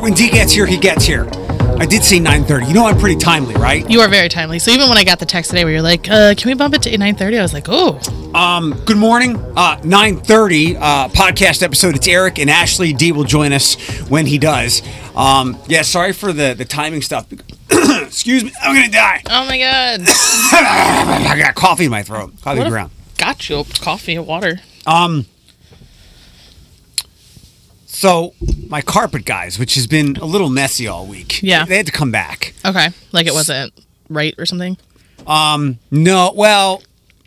When D gets here, he gets here. I did say 9:30. You know I'm pretty timely, right? You are very timely. So even when I got the text today where you're like, can we bump it to 9:30? I was like, oh. Good morning. 9:30 podcast episode. It's Eric and Ashley. D will join us when he does. Sorry for the timing stuff. Excuse me. I'm going to die. Oh, my God. I got coffee in my throat. Coffee ground. Got you. Coffee and water. So my carpet guys, which has been a little messy all week. Yeah. They had to come back. Okay. Like it wasn't right or something? No. Well,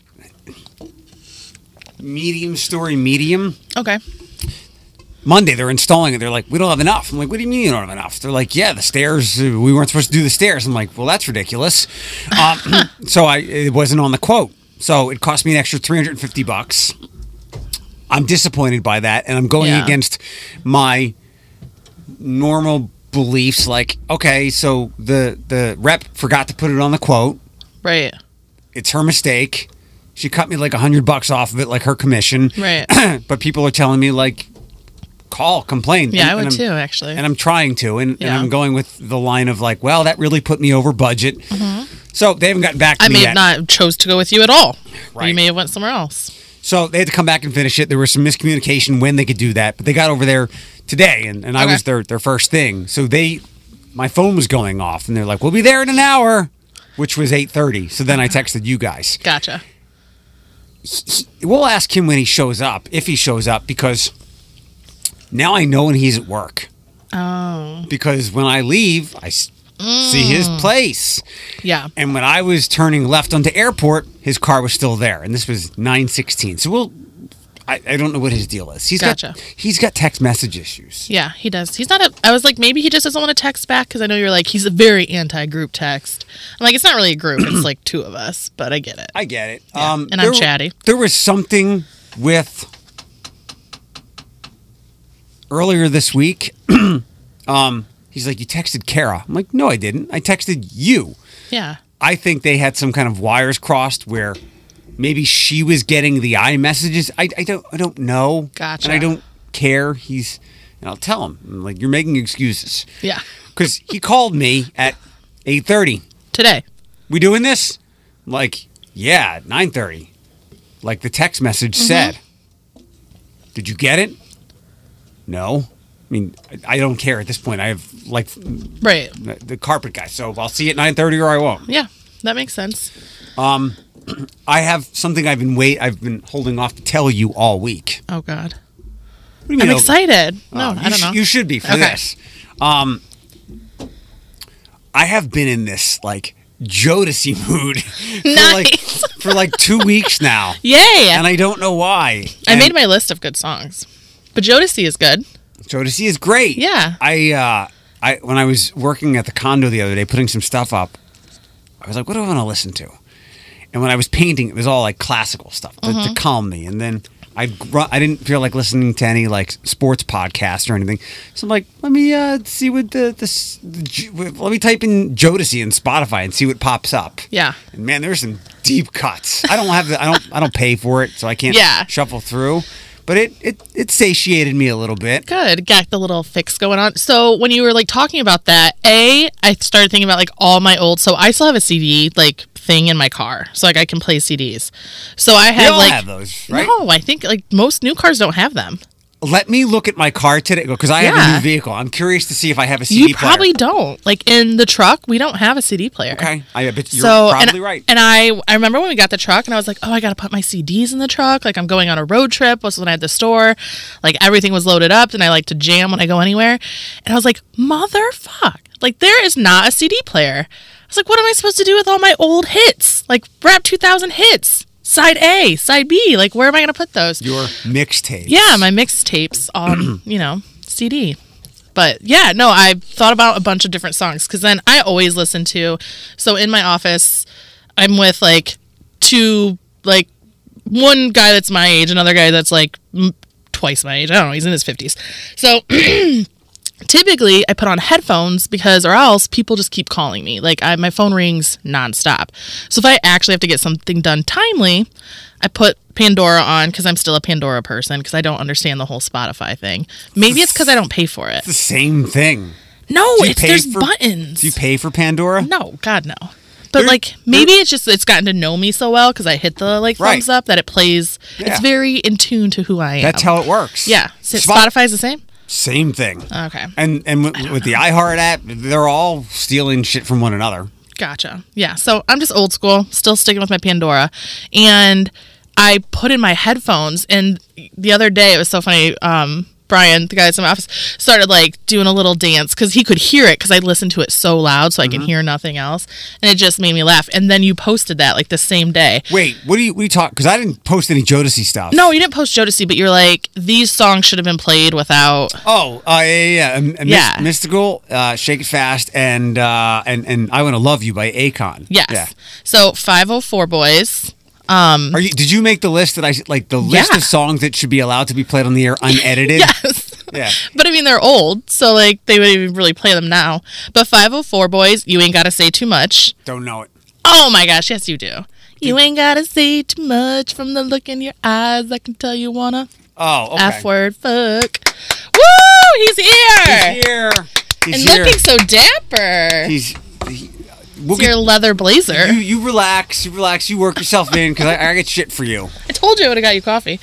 medium. Okay. Monday, they're installing it. They're like, we don't have enough. I'm like, what do you mean you don't have enough? They're like, yeah, the stairs, we weren't supposed to do the stairs. I'm like, well, that's ridiculous. So it wasn't on the quote. So it cost me an extra $350. I'm disappointed by that, and I'm going against my normal beliefs. Like, okay, so the rep forgot to put it on the quote. Right. It's her mistake. She cut me like $100 off of it, like her commission. Right. But people are telling me, like, complain. Yeah, I would too, actually. And I'm trying to, and I'm going with the line of like, well, that really put me over budget. Mm-hmm. So they haven't gotten back to me yet. I may have not chose to go with you at all. Right. You may have went somewhere else. So they had to come back and finish it. There was some miscommunication when they could do that, but they got over there today, and I was their first thing. So my phone was going off, and they're like, we'll be there in an hour, which was 8:30. So then I texted you guys. Gotcha. We'll ask him when he shows up, if he shows up, because now I know when he's at work. Oh. Because when I leave, I see his place. Yeah. And when I was turning left onto Airport, his car was still there. And this was 9:16. So I don't know what his deal is. He's got text message issues. Yeah, he does. He's not I was like, maybe he just doesn't want to text back, because I know you're like, he's a very anti-group text. I'm like, it's not really a group. It's like two of us, but I get it. I get it. Yeah. And I'm chatty. There was something with earlier this week. He's like, you texted Kara. I'm like, no, I didn't. I texted you. Yeah. I think they had some kind of wires crossed where maybe she was getting the iMessages. I don't know. Gotcha. And I don't care. And I'll tell him. I'm like, you're making excuses. Yeah. Because he called me at 8:30. Today. We doing this? I'm like, yeah, at 9:30. Like the text message said. Did you get it? No. I mean, I don't care at this point. I have, like, the carpet guy. So I'll see you at 9:30 or I won't. Yeah, that makes sense. I have something I've been holding off to tell you all week. Oh, God. What do you mean? I'm excited. No, I don't know. You should be for this. I have been in this, like, Jodeci mood for like 2 weeks now. Yay! And I don't know why. I made my list of good songs. But Jodeci is good. Jodeci is great. Yeah. I when I was working at the condo the other day, putting some stuff up, I was like, what do I want to listen to? And when I was painting, it was all like classical stuff to calm me. And then I didn't feel like listening to any like sports podcast or anything. So I'm like, let me see what let me type in Jodeci in Spotify and see what pops up. Yeah. And man, there's some deep cuts. I don't pay for it, so I can't shuffle through. But it satiated me a little bit. Good. Got the little fix going on. So when you were like talking about that, I started thinking about like all my old. So I still have a CD like thing in my car, so like I can play CDs. So I have have those, right? No, I think like most new cars don't have them. Let me look at my car today because I have a new vehicle. I'm curious to see if I have a CD player. You probably don't. Like in the truck, we don't have a CD player. Okay, I bet you're probably right. And I remember when we got the truck, and I was like, oh, I got to put my CDs in the truck. Like I'm going on a road trip. Was when I had the store. Like everything was loaded up, and I like to jam when I go anywhere. And I was like, motherfuck! Like there is not a CD player. I was like, what am I supposed to do with all my old hits? Like Rap 2000 hits. Side A, side B, like where am I going to put those? Your mixtapes. Yeah, my mixtapes on, CD. But yeah, no, I thought about a bunch of different songs because then I always listen to, so in my office, I'm with like one guy that's my age, another guy that's like twice my age. I don't know, he's in his 50s. So typically I put on headphones or else people just keep calling me. Like my phone rings nonstop. So if I actually have to get something done timely, I put Pandora on because I'm still a Pandora person because I don't understand the whole Spotify thing. Maybe it's because I don't pay for it. It's the same thing. No, Do you there's for- buttons. Do you pay for Pandora? No, God, no. But like maybe it's gotten to know me so well because I hit the like thumbs up that it plays. Yeah. It's very in tune to who I am. That's how it works. Yeah. Spotify's the same. Same thing. Okay. And with the iHeart app, they're all stealing shit from one another. Gotcha. Yeah. So I'm just old school, still sticking with my Pandora, and I put in my headphones. And the other day it was so funny. Brian, the guy that's in my office, started like doing a little dance because he could hear it because I listened to it so loud so I can hear nothing else, and it just made me laugh. And then you posted that like the same day. Wait, what do you talk? Because I didn't post any Jodeci stuff. No, you didn't post Jodeci, but you're like, these songs should have been played without. Oh, yeah. Yeah. Mystical, Shake It Fast, and I Want to Love You by Akon. Yes. Yeah. So 504 Boys. Did you make the list that list of songs that should be allowed to be played on the air unedited? Yes. Yeah. But I mean, they're old, so like they would even really play them now. But 504 Boys, You Ain't Gotta Say Too Much. Don't know it. Oh my gosh, yes you do. You ain't gotta say too much from the look in your eyes. I can tell you wanna. Oh, okay. F-word fuck. Woo! He's here! He's here. And looking so dapper. We'll It's your leather blazer. You relax. You work yourself in because I get shit for you. I told you I would have got you coffee.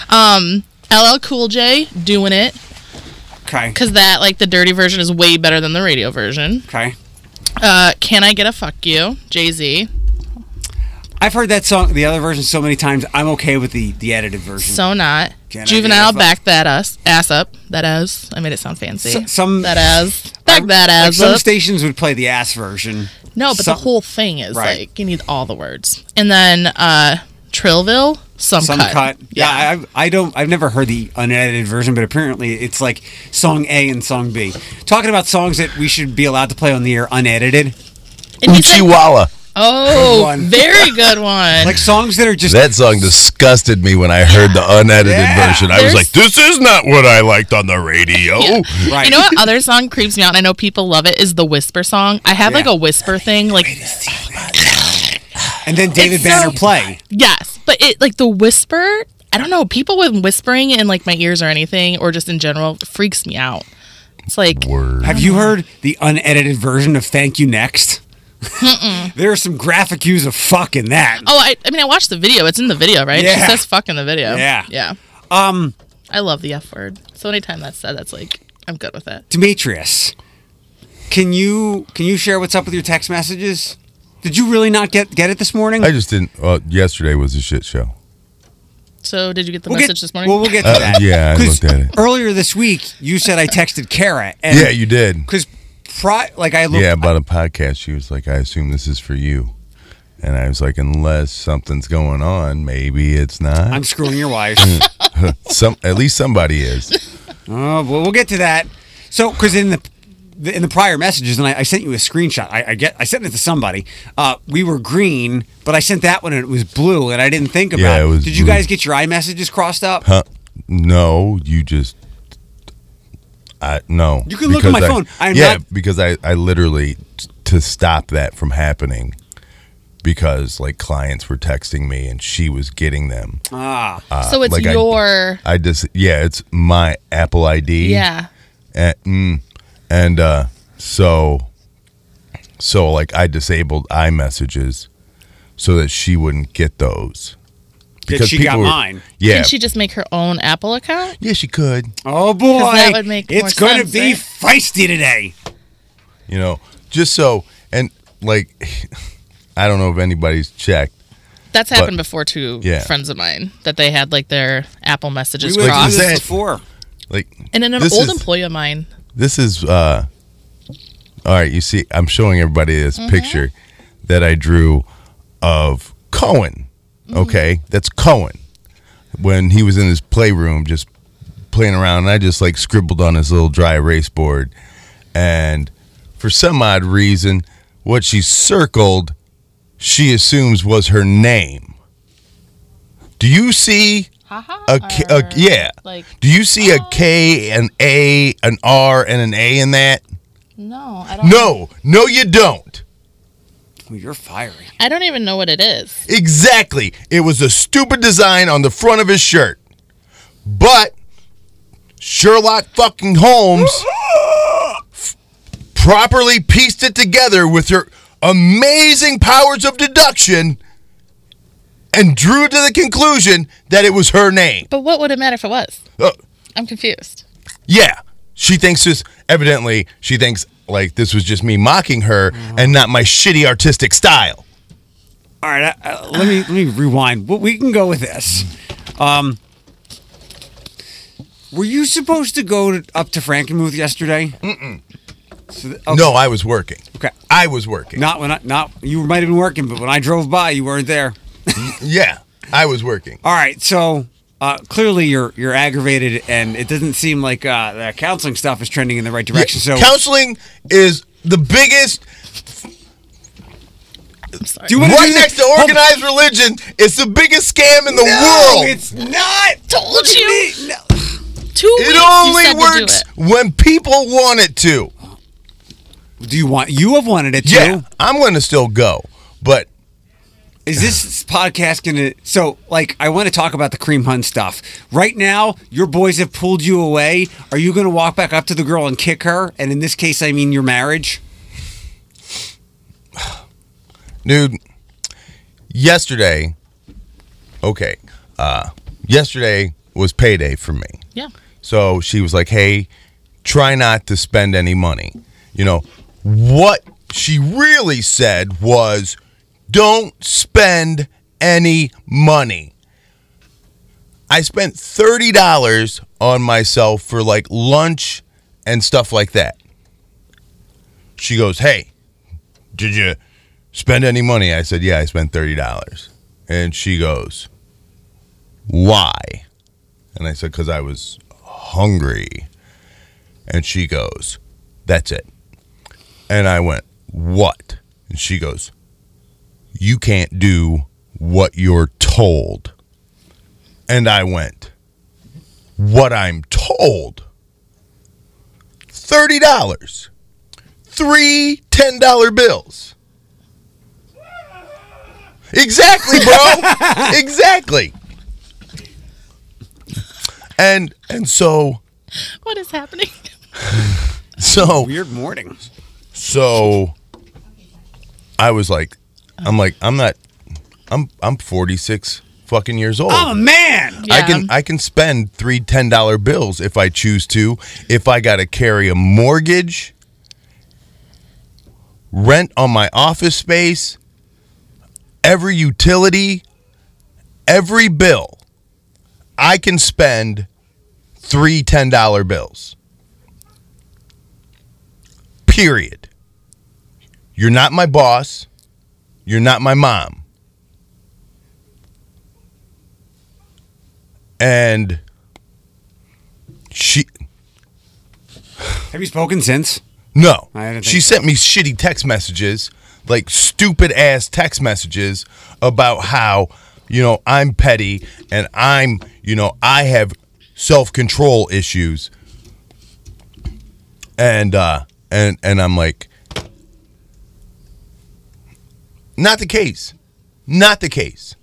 LL Cool J, Doing It. Okay. Because that, like, the dirty version is way better than the radio version. Okay. Can I Get a Fuck You, Jay-Z. I've heard that song, the other version, so many times. I'm okay with the edited version. So not. Can Juvenile, Back That Ass Up. That ass. I made it sound fancy. That ass. Back that ass some up. stations would play the ass version. No, but the whole thing is, right. like, you need all the words. And then Trillville, Some Cut. Yeah, I've never heard the unedited version, but apparently it's like song A and song B. Talking about songs that we should be allowed to play on the air unedited. And he said, Uchiwala. oh, Good one. very good one. Like songs that are just... That song disgusted me when I heard the unedited version. I was like, this is not what I liked on the radio. Yeah. Right. You know what other song creeps me out, and I know people love it, is the Whisper song. I have like a whisper thing. Like, and then David Banner play. yes, but it like the whisper, I don't know, people with whispering in like my ears or anything, or just in general, freaks me out. It's like... Word. Have you heard the unedited version of Thank You Next? There are some graphic cues of fuck in that. Oh, I mean, I watched the video. It's in the video, right? Yeah. She says fuck in the video. Yeah. Yeah. I love the F word. So anytime that's said, that's like, I'm good with that. Demetrius, can you share what's up with your text messages? Did you really not get it this morning? I just didn't. Yesterday was a shit show. So did you get the message this morning? Well, we'll get to that. Yeah, I 'Cause looked at it. earlier this week, you said I texted Kara. And Yeah, you did. Because I looked. Yeah, about a podcast. She was like, I assume this is for you. And I was like, unless something's going on, maybe it's not. I'm screwing your wife. At least somebody is. Oh, well, we'll get to that. So, because in the prior messages, and I sent you a screenshot. I sent it to somebody. We were green, but I sent that one and it was blue, and I didn't think about Yeah, it was Did you blue. guys get your iMessages crossed up? Huh? No, you just. No. You can look at my phone. Because I literally, to stop that from happening, because like clients were texting me and she was getting them. so it's like your... it's my Apple ID. yeah. And so like I disabled iMessages so that she wouldn't get those. Because she got mine. Yeah. Can she just make her own Apple account? Yeah, she could. Oh boy, that would make more it's going to sense, be right? feisty today. You know, just so, and like, I don't know if anybody's checked. That's happened before to Yeah. friends of mine, that they had like their Apple messages We went through crossed. this before. Like, And then an this old is- employee of mine. This is, all right, you see, I'm showing everybody this picture that I drew of Cohen. Okay, that's Cohen. When he was in his playroom just playing around, and I just like scribbled on his little dry erase board. And for some odd reason, what she circled, she assumes was her name. Do you see yeah. Like, Do you see a K, an A, an R, and an A in that? no, I don't. No, you don't. Well, you're fiery. I don't even know what it is. Exactly. It was a stupid design on the front of his shirt. But Sherlock fucking Holmes properly pieced it together with her amazing powers of deduction and drew to the conclusion that it was her name. But what would it matter if it was? I'm confused. Yeah. She thinks like this was just me mocking her and not my shitty artistic style. All right, let me rewind. We can go with this. Were you supposed to go up to Frankenmuth yesterday? Mm-mm. So okay. No, I was working. Okay, I was working. Not you might have been working, but when I drove by, you weren't there. Yeah, I was working. All right, so clearly you're aggravated, and it doesn't seem like the counseling stuff is trending in the right direction. Yeah, so counseling is the biggest. I'm sorry. Right next to organized religion, it's the biggest scam in the world. It's not. Told you. No. 2 weeks. It You only said works to do it. when people want it to. You have wanted it too? Yeah, I'm going to still go, but is this podcast gonna? So, like, I want to talk about the cream hunt stuff right now. Your boys have pulled you away. Are you going to walk back up to the girl and kick her? And in this case, I mean your marriage. Dude, yesterday was payday for me. Yeah. So she was like, hey, try not to spend any money. You know, what she really said was, don't spend any money. I spent $30 on myself for like lunch and stuff like that. She goes, hey, did you spend any money? I said, yeah, I spent $30. And she goes, why? And I said, because I was hungry. And she goes, that's it. And I went, what? And she goes, you can't do what you're told. And I went, what I'm told? $30. 3 $10 bills. Exactly, bro. Exactly. And so What is happening? Weird morning. So I was like, I'm 46 fucking years old. I'm a man. Yeah. I can spend 3 $10 bills if I choose to. If I got to carry a mortgage, rent on my office space, every utility, every bill, I can spend 3 $10 bills. Period. You're not my boss. You're not my mom. And she... Have you spoken since? No. I didn't think She sent me shitty text messages, like stupid ass text messages about how, you know, I'm petty and I'm, you know, I have self-control issues. And I'm like, not the case. Not the case.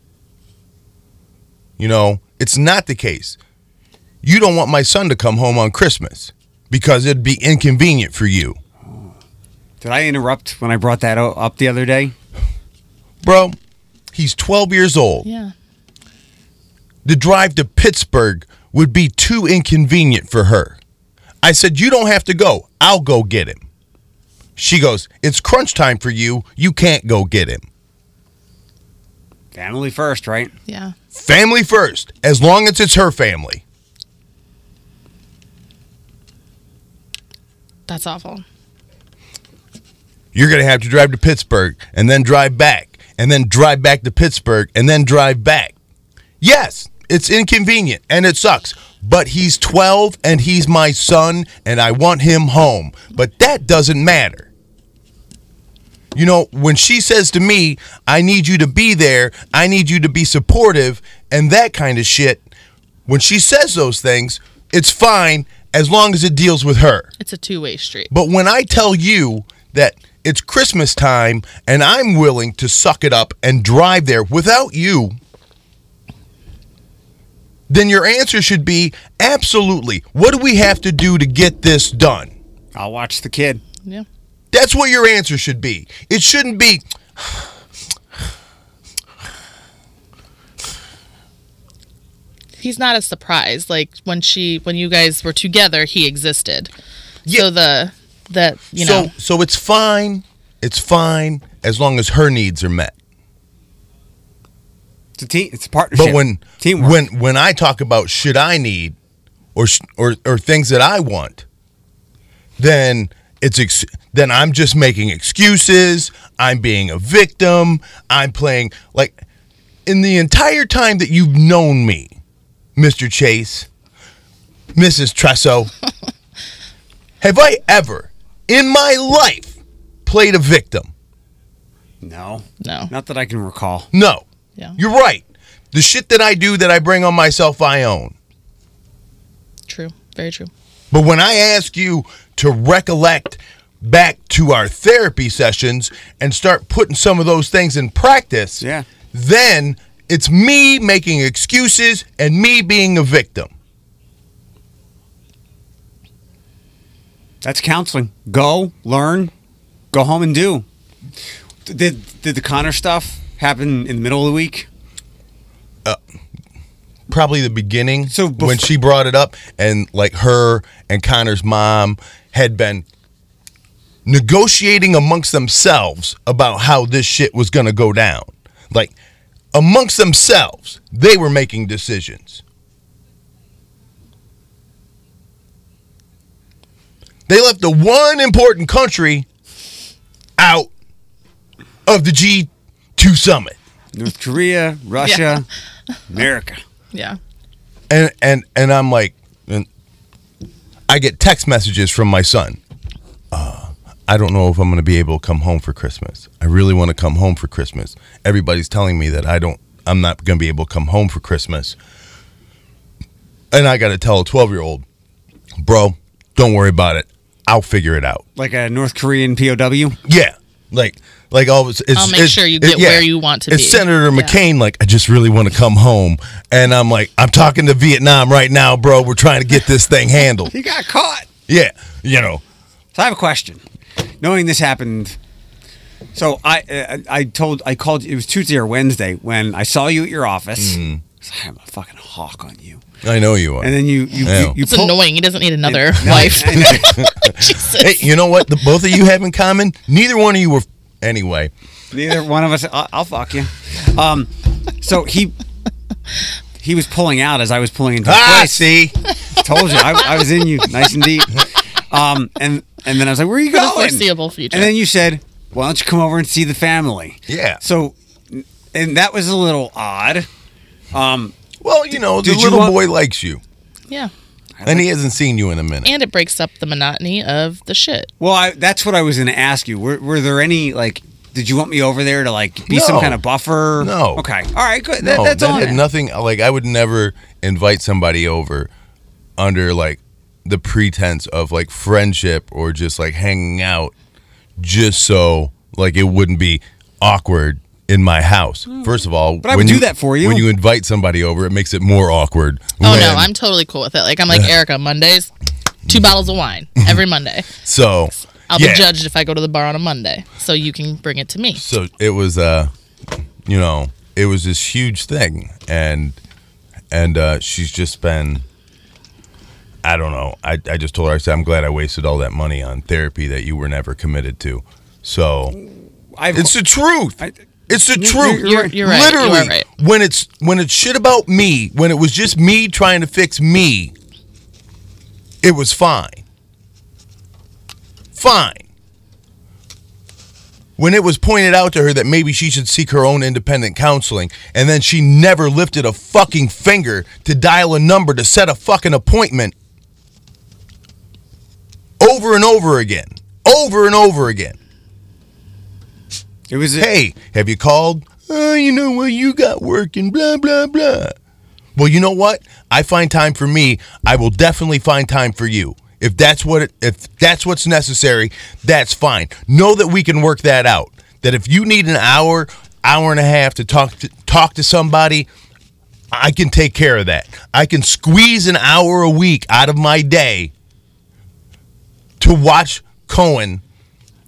You know, it's not the case. You don't want my son to come home on Christmas because it'd be inconvenient for you. Did I interrupt when I brought that up the other day? Bro, he's 12 years old. Yeah. The drive to Pittsburgh would be too inconvenient for her. I said, you don't have to go. I'll go get him. She goes, it's crunch time for you. You can't go get him. Family first, right? Yeah. Family first, as long as it's her family. That's awful. You're going to have to drive to Pittsburgh and then drive back and then drive back to Pittsburgh and then drive back. Yes, it's inconvenient and it sucks, but he's 12 and he's my son and I want him home. But that doesn't matter. You know, when she says to me, I need you to be there, I need you to be supportive and that kind of shit, when she says those things, it's fine as long as it deals with her. It's a two-way street. But when I tell you that it's Christmas time and I'm willing to suck it up and drive there without you, then your answer should be absolutely. What do we have to do to get this done? I'll watch the kid. Yeah. That's what your answer should be. It shouldn't be, He's not as surprised. Like when you guys were together, he existed. Yeah. So So it's fine. It's fine as long as her needs are met. It's a team. It's a partnership. But teamwork. when I talk about should I need or things that I want, then then I'm just making excuses. I'm being a victim. I'm playing like in the entire time that you've known me, Mr. Chase, Mrs. Tresso, have I ever in my life played a victim? No. No. Not that I can recall. No. Yeah. You're right. The shit that I do that I bring on myself, I own. True. Very true. But when I ask you to recollect back to our therapy sessions and start putting some of those things in practice, Yeah. then it's me making excuses and me being a victim. That's counseling. Go, learn, go home and do. Did the Connor stuff happen in the middle of the week? Probably the beginning, So when she brought it up, and like her and Connor's mom had been negotiating amongst themselves about how this shit was going to go down. Like, amongst themselves, they were making decisions. They left the one important country out of the G2 summit. North Korea, Russia, America. Yeah. And I'm like, and I get text messages from my son. I don't know if I'm going to be able to come home for Christmas. I really want to come home for Christmas. Everybody's telling me that I'm not going to be able to come home for Christmas. And I got to tell a 12-year-old, bro, don't worry about it. I'll figure it out. Like a North Korean POW? Yeah. Like always, I'll make sure you get where you want to be. It's Senator Yeah. McCain, like, I just really want to come home. And I'm like, I'm talking to Vietnam right now, bro. We're trying to get this thing handled. He got caught. Yeah, you know. So I have a question. Knowing this happened, so I called. It was Tuesday or Wednesday when I saw you at your office. I have a fucking hawk on you. I know you are. And then you It's annoying. He doesn't need another No, wife. I know. Jesus. Hey, you know what? The both of you have in common? Neither one of you were. Anyway. Neither one of us. I'll fuck you. So he was pulling out as I was pulling into place. See? Told you I was in you nice and deep. And then I was like, "Where are you For the going?" foreseeable future. And then you said, "Why don't you come over and see the family?" Yeah. So, and that was a little odd. Well, you know, the Did you little want- boy likes you. yeah. And he hasn't seen you in a minute. And it breaks up the monotony of the shit. Well, that's what I was going to ask you. Were there any, like, did you want me over there to, like, be some No. kind of buffer? No. Okay. All right, good. No, That's that all. had nothing. Like, I would never invite somebody over under, like, the pretense of, like, friendship or just, like, hanging out just so, like, it wouldn't be awkward in my house. First of all, But I would do that for you. When you invite somebody over, it makes it more awkward. Oh, no. I'm totally cool with it. Like, I'm like, Erica, Mondays, 2 bottles of wine every Monday. So I'll yeah. be judged if I go to the bar on a Monday. So you can bring it to me. So it was, you know, it was this huge thing, and she's just been. I don't know. I just told her, I said, I'm glad I wasted all that money on therapy that you were never committed to. So it's the truth. It's the truth. You're right. Literally, You are right. when it's shit about me, when it was just me trying to fix me, it was fine. Fine. When it was pointed out to her that maybe she should seek her own independent counseling, and then she never lifted a fucking finger to dial a number to set a fucking appointment. Over and over again. Over and over again. It was. Hey, have you called? You know what, you got working, blah, blah, blah. Well, you know what? I find time for me. I will definitely find time for you. If that's what's necessary, that's fine. Know that we can work that out. That if you need an hour and a half to talk to somebody, I can take care of that. I can squeeze an hour a week out of my day to watch Cohen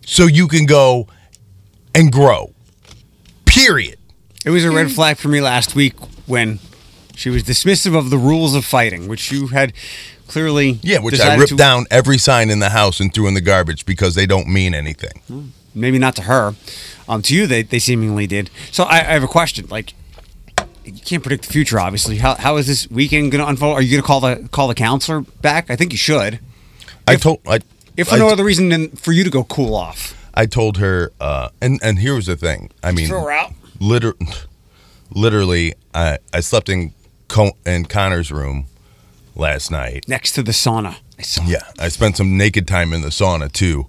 so you can go and grow. Period. It was a red flag for me last week when she was dismissive of the rules of fighting, which you had clearly Which I decided ripped to- down every sign in the house and threw in the garbage because they don't mean anything. Maybe not to her. To you, they seemingly did. So I have a question. Like, you can't predict the future, obviously. How is this weekend going to unfold? Are you going to call the counselor back? I think you should. If for no other reason than for you to go cool off. I told her, and here was the thing. I mean, Throw her out. Literally, I slept in Connor's room last night. Next to the sauna. Yeah, I spent some naked time in the sauna too.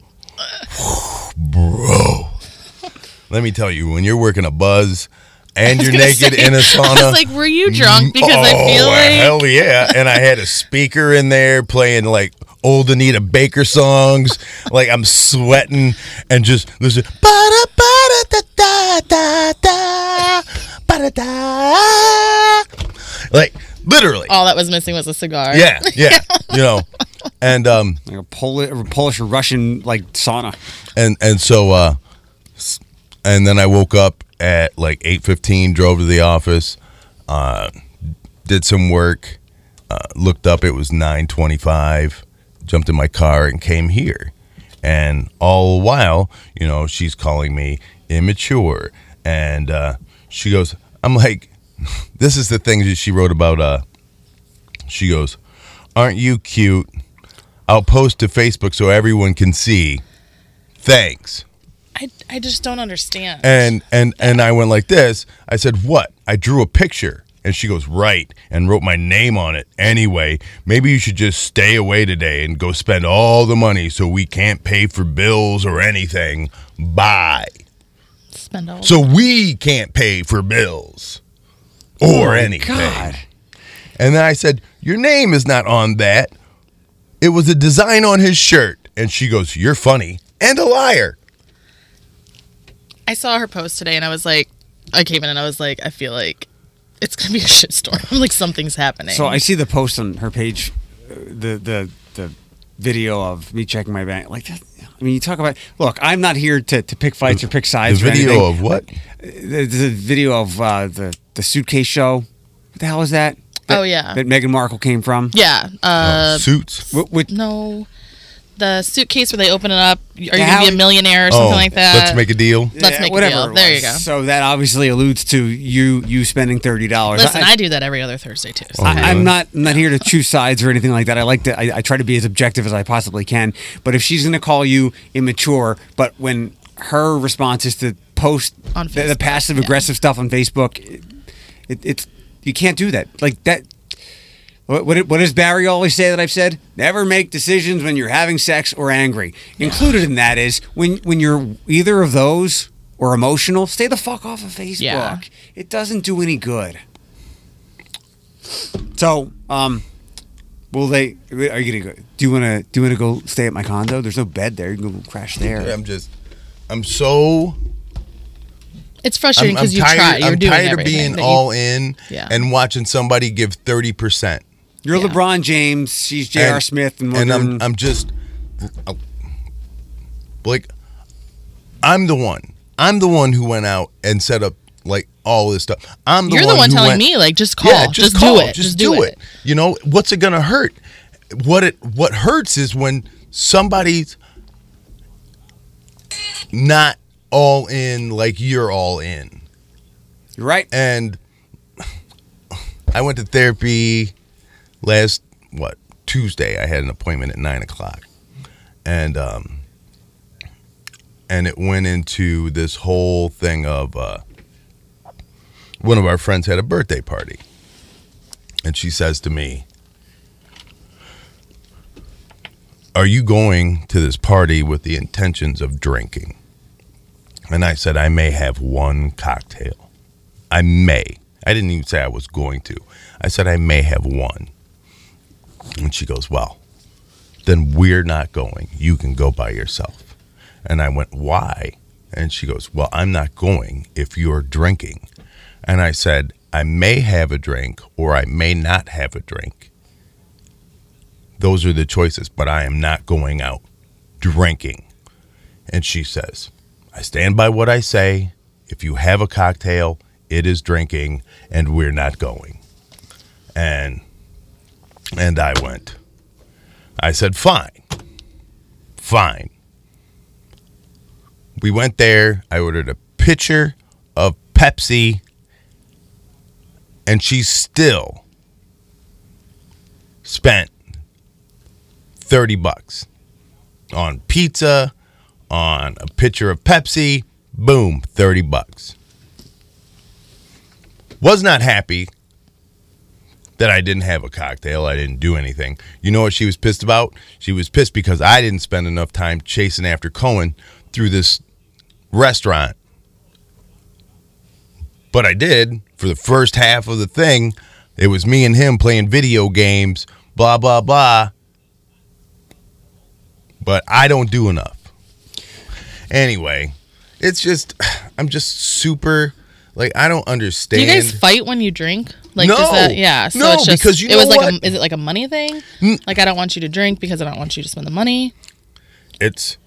Bro, let me tell you, when you're working a buzz and you're naked in a sauna. I was like, were you drunk? Because I feel like hell yeah. And I had a speaker in there playing like old Anita Baker songs. Like I'm sweating and just listen. Like literally. all that was missing was a cigar. Yeah. You know. And Like a Polish or Russian like sauna. and so and then I woke up at like 8:15, drove to the office, did some work, looked up, it was 9:25, jumped in my car and came here. And all the while, you know, she's calling me immature. And she goes, I'm like, this is the thing that she wrote about. She goes, aren't you cute? I'll post to Facebook so everyone can see. Thanks. I just don't understand. And I went like this. I said, what? I drew a picture. And she goes, right, and wrote my name on it. Anyway, maybe you should just stay away today and go spend all the money so we can't pay for bills or anything. Bye. Spend all So we can't pay for bills or anything. God. And then I said, your name is not on that. It was a design on his shirt. And she goes, you're funny and a liar. I saw her post today, and I was like, I came in and I was like, I feel like it's gonna be a shitstorm. Like something's happening. So I see the post on her page, the video of me checking my bank. Like that. I mean, you talk about. Look, I'm not here to pick fights or pick sides. The or video anything. of what? The video of the suitcase show. What the hell is that? Oh, yeah. That Meghan Markle came from. yeah. Suits. No, the suitcase where they open it up. Are you Yeah, gonna be a millionaire or something like that? Let's make a deal. Let's make a whatever deal. it There was. you go. So that obviously alludes to you spending $30. Listen, I do that every other Thursday too. So I'm not here to choose sides or anything like that. I like to. I try to be as objective as I possibly can. But if she's going to call you immature, but when her response is to post On the Facebook, passive aggressive stuff on Facebook, it's you can't do that. Like that. What does Barry always say that I've said? Never make decisions when you're having sex or angry. Included in that is when you're either of those or emotional, stay the fuck off of Facebook. Yeah. It doesn't do any good. So, will they? Are you gonna go? Do you wanna go stay at my condo? There's no bed there. You can go crash there. I'm so. it's frustrating I'm because you tired. try. You're I'm doing tired of everything being that you- all in Yeah. and watching somebody give 30%. You're Yeah. LeBron James. She's J.R. Smith, and I'm just like, I'm the one who went out and set up like all this stuff. You're the one who telling went- me like just call, Yeah, just call. do it, Just do it. You know what's it gonna hurt? What hurts is when somebody's not all in like you're all in. You're right. And I went to therapy last Tuesday. I had an appointment at 9:00, and it went into this whole thing of one of our friends had a birthday party, and she says to me, "Are you going to this party with the intentions of drinking?" And I said, "I may have one cocktail. I may." I didn't even say I was going to. I said, I may have one. And she goes, well, then we're not going. You can go by yourself. And I went, why? And she goes, well, I'm not going if you're drinking. And I said, I may have a drink or I may not have a drink. Those are the choices, but I am not going out drinking. And she says, I stand by what I say. If you have a cocktail, it is drinking, and we're not going. And I went. I said, fine. We went there. I ordered a pitcher of Pepsi, and she still spent $30 on pizza, on a pitcher of Pepsi. Boom, $30. Was not happy that I didn't have a cocktail. I didn't do anything. You know what she was pissed about? She was pissed because I didn't spend enough time chasing after Cohen through this restaurant. But I did. For the first half of the thing, it was me and him playing video games, blah, blah, blah. But I don't do enough. Anyway, it's just, I'm just super, like, I don't understand. Do you guys fight when you drink? Like, No. does that, yeah. So No, it's just, because you it was know like, what? is it like a money thing? Like, I don't want you to drink because I don't want you to spend the money. It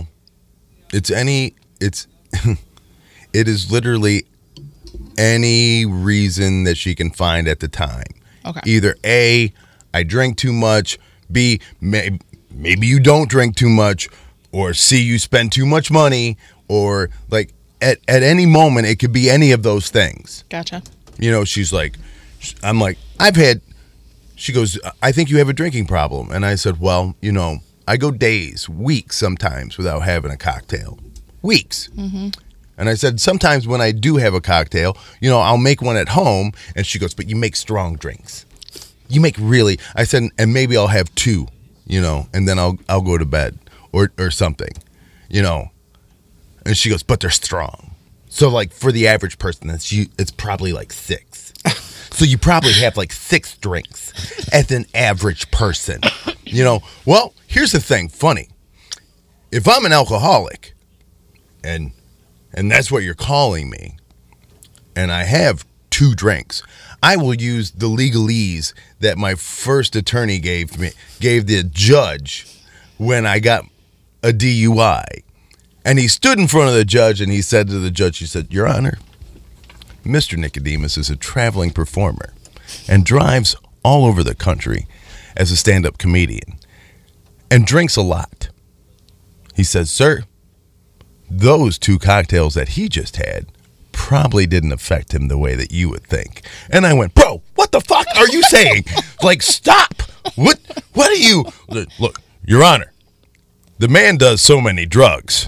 is literally any reason that she can find at the time. Okay. Either A, I drink too much, B, maybe you don't drink too much, or C, you spend too much money, or like at any moment it could be any of those things. Gotcha. You know, she's like, I'm like, she goes, I think you have a drinking problem. And I said, well, you know, I go days, weeks sometimes without having a cocktail. Weeks. Mm-hmm. And I said, sometimes when I do have a cocktail, you know, I'll make one at home. And she goes, but you make strong drinks. You make really, I said, and maybe I'll have 2, you know, and then I'll go to bed or something, you know. And she goes, but they're strong. So like for the average person, it's probably like 6. So you probably have like 6 drinks as an average person, you know. Well, here's the thing, funny. If I'm an alcoholic, and that's what you're calling me, and I have 2 drinks, I will use the legalese that my first attorney gave the judge when I got a DUI. And he stood in front of the judge and he said to the judge, he said, Your Honor, Mr. Nicodemus is a traveling performer and drives all over the country as a stand-up comedian and drinks a lot. He says, sir, those 2 cocktails that he just had probably didn't affect him the way that you would think. And I went, bro, what the fuck are you saying? Like, stop. What are you? Look, Your Honor, the man does so many drugs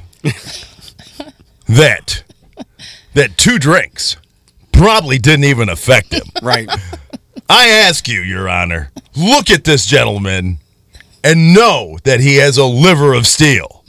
that 2 drinks probably didn't even affect him. Right. I ask you, Your Honor, look at this gentleman and know that he has a liver of steel.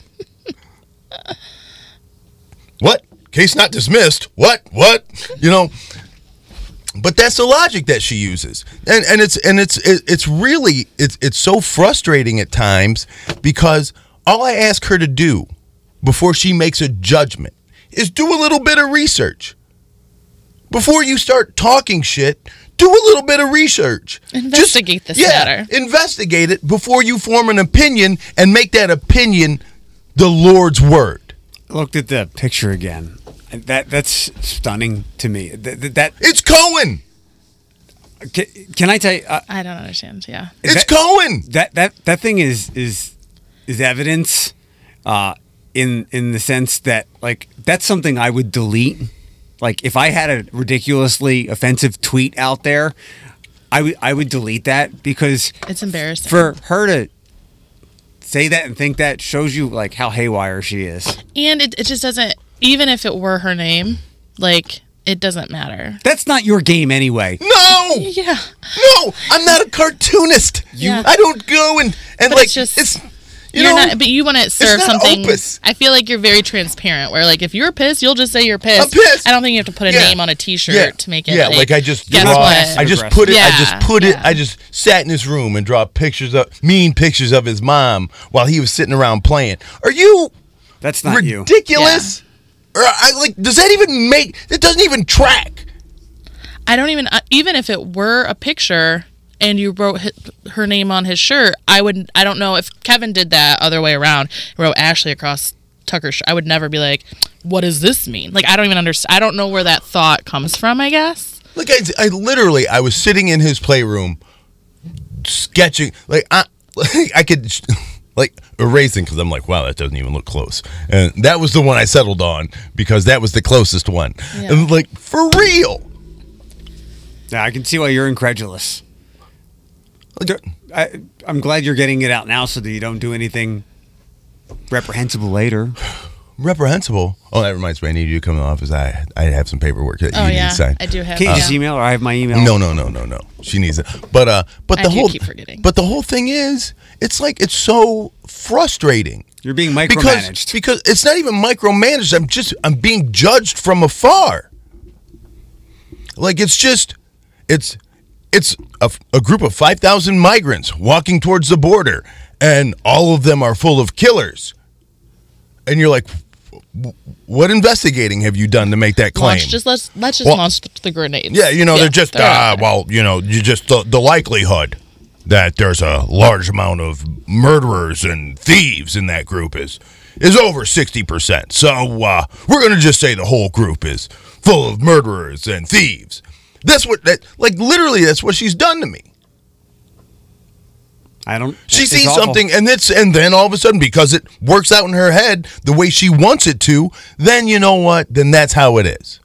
What? Case not dismissed. What? You know, but that's the logic that she uses. And it's really so frustrating at times because all I ask her to do before she makes a judgment is do a little bit of research. Before you start talking shit, do a little bit of research. Investigate this matter. Investigate it before you form an opinion and make that opinion the Lord's word. I looked at the picture again. That's stunning to me. That it's Cohen. Can I tell you? I don't understand. Yeah. It's Cohen. That thing is evidence, in the sense that like that's something I would delete. Like if I had a ridiculously offensive tweet out there, I would delete that because It's embarrassing. for her to say that and think that shows you like how haywire she is. And it just doesn't, even if it were her name, like, it doesn't matter. That's not your game anyway. No. Yeah. No, I'm not a cartoonist. Yeah. I don't go and But like it's just, it's you you're know not, but you want to serve not something. opus. I feel like you're very transparent. Where like if you're pissed, you'll just say you're pissed. I'm pissed. I don't think you have to put a Yeah. name on a T-shirt Yeah. to make it. Yeah, like I just guess draw. what? I just put it. I Yeah, just put it. yeah. I just sat in his room and draw mean pictures of his mom while he was sitting around playing. Are you That's not you. ridiculous? Or does that even make? It doesn't even track. I don't even if it were a picture and you wrote her name on his shirt, I don't know if Kevin did that other way around, wrote Ashley across I would never be like, what does this mean? Like, I don't even understand. I don't know where that thought comes from, I guess. Like, I was sitting in his playroom sketching. Like, I could, like, erasing because I'm like, wow, that doesn't even look close. And that was the one I settled on because that was the closest one. Yeah. And, like, for real. Yeah, I can see why you're incredulous. I'm glad you're getting it out now so that you don't do anything reprehensible later. Reprehensible? Oh, that reminds me. I need you to come to the office. I have some paperwork that you need to sign. I do have. Can't you just email, or I have my email? No. She needs it. But I do keep forgetting. But the whole thing is, it's like it's so frustrating. You're being micromanaged. Because it's not even micromanaged. I'm being judged from afar. Like it's a group of 5,000 migrants walking towards the border, and all of them are full of killers. And you're like, what investigating have you done to make that claim? Let's just launch the grenades. Yeah, they're just the likelihood that there's a large amount of murderers and thieves in that group is over 60%. So we're gonna just say the whole group is full of murderers and thieves. That's literally that's what she's done to me. She sees something, and then all of a sudden, because it works out in her head the way she wants it to, then you know what? Then that's how it is.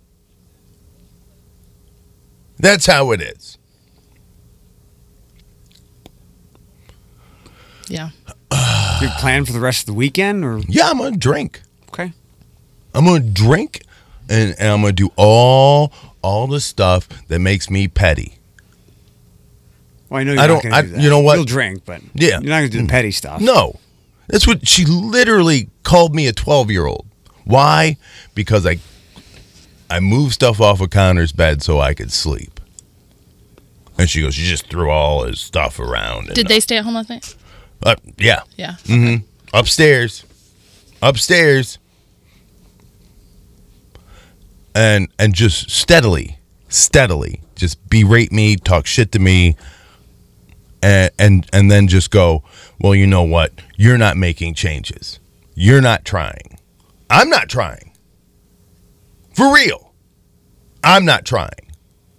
That's how it is. Yeah. You plan for the rest of the weekend, or? Yeah, I'm gonna drink. Okay. I'm gonna drink, and I'm gonna do all the stuff that makes me petty. Well, I know you're not going to do that. You know what? You'll drink, but yeah, you're not going to do the petty stuff. No. That's what she literally called me, a 12-year-old. Why? Because I moved stuff off of Connor's bed so I could sleep. And she goes, you just threw all his stuff around. Did they stay at home last night? Yeah. Yeah. Mm-hmm. Upstairs. And just steadily, just berate me, talk shit to me. And then just go, well, you know what? You're not making changes. You're not trying. I'm not trying. For real. I'm not trying.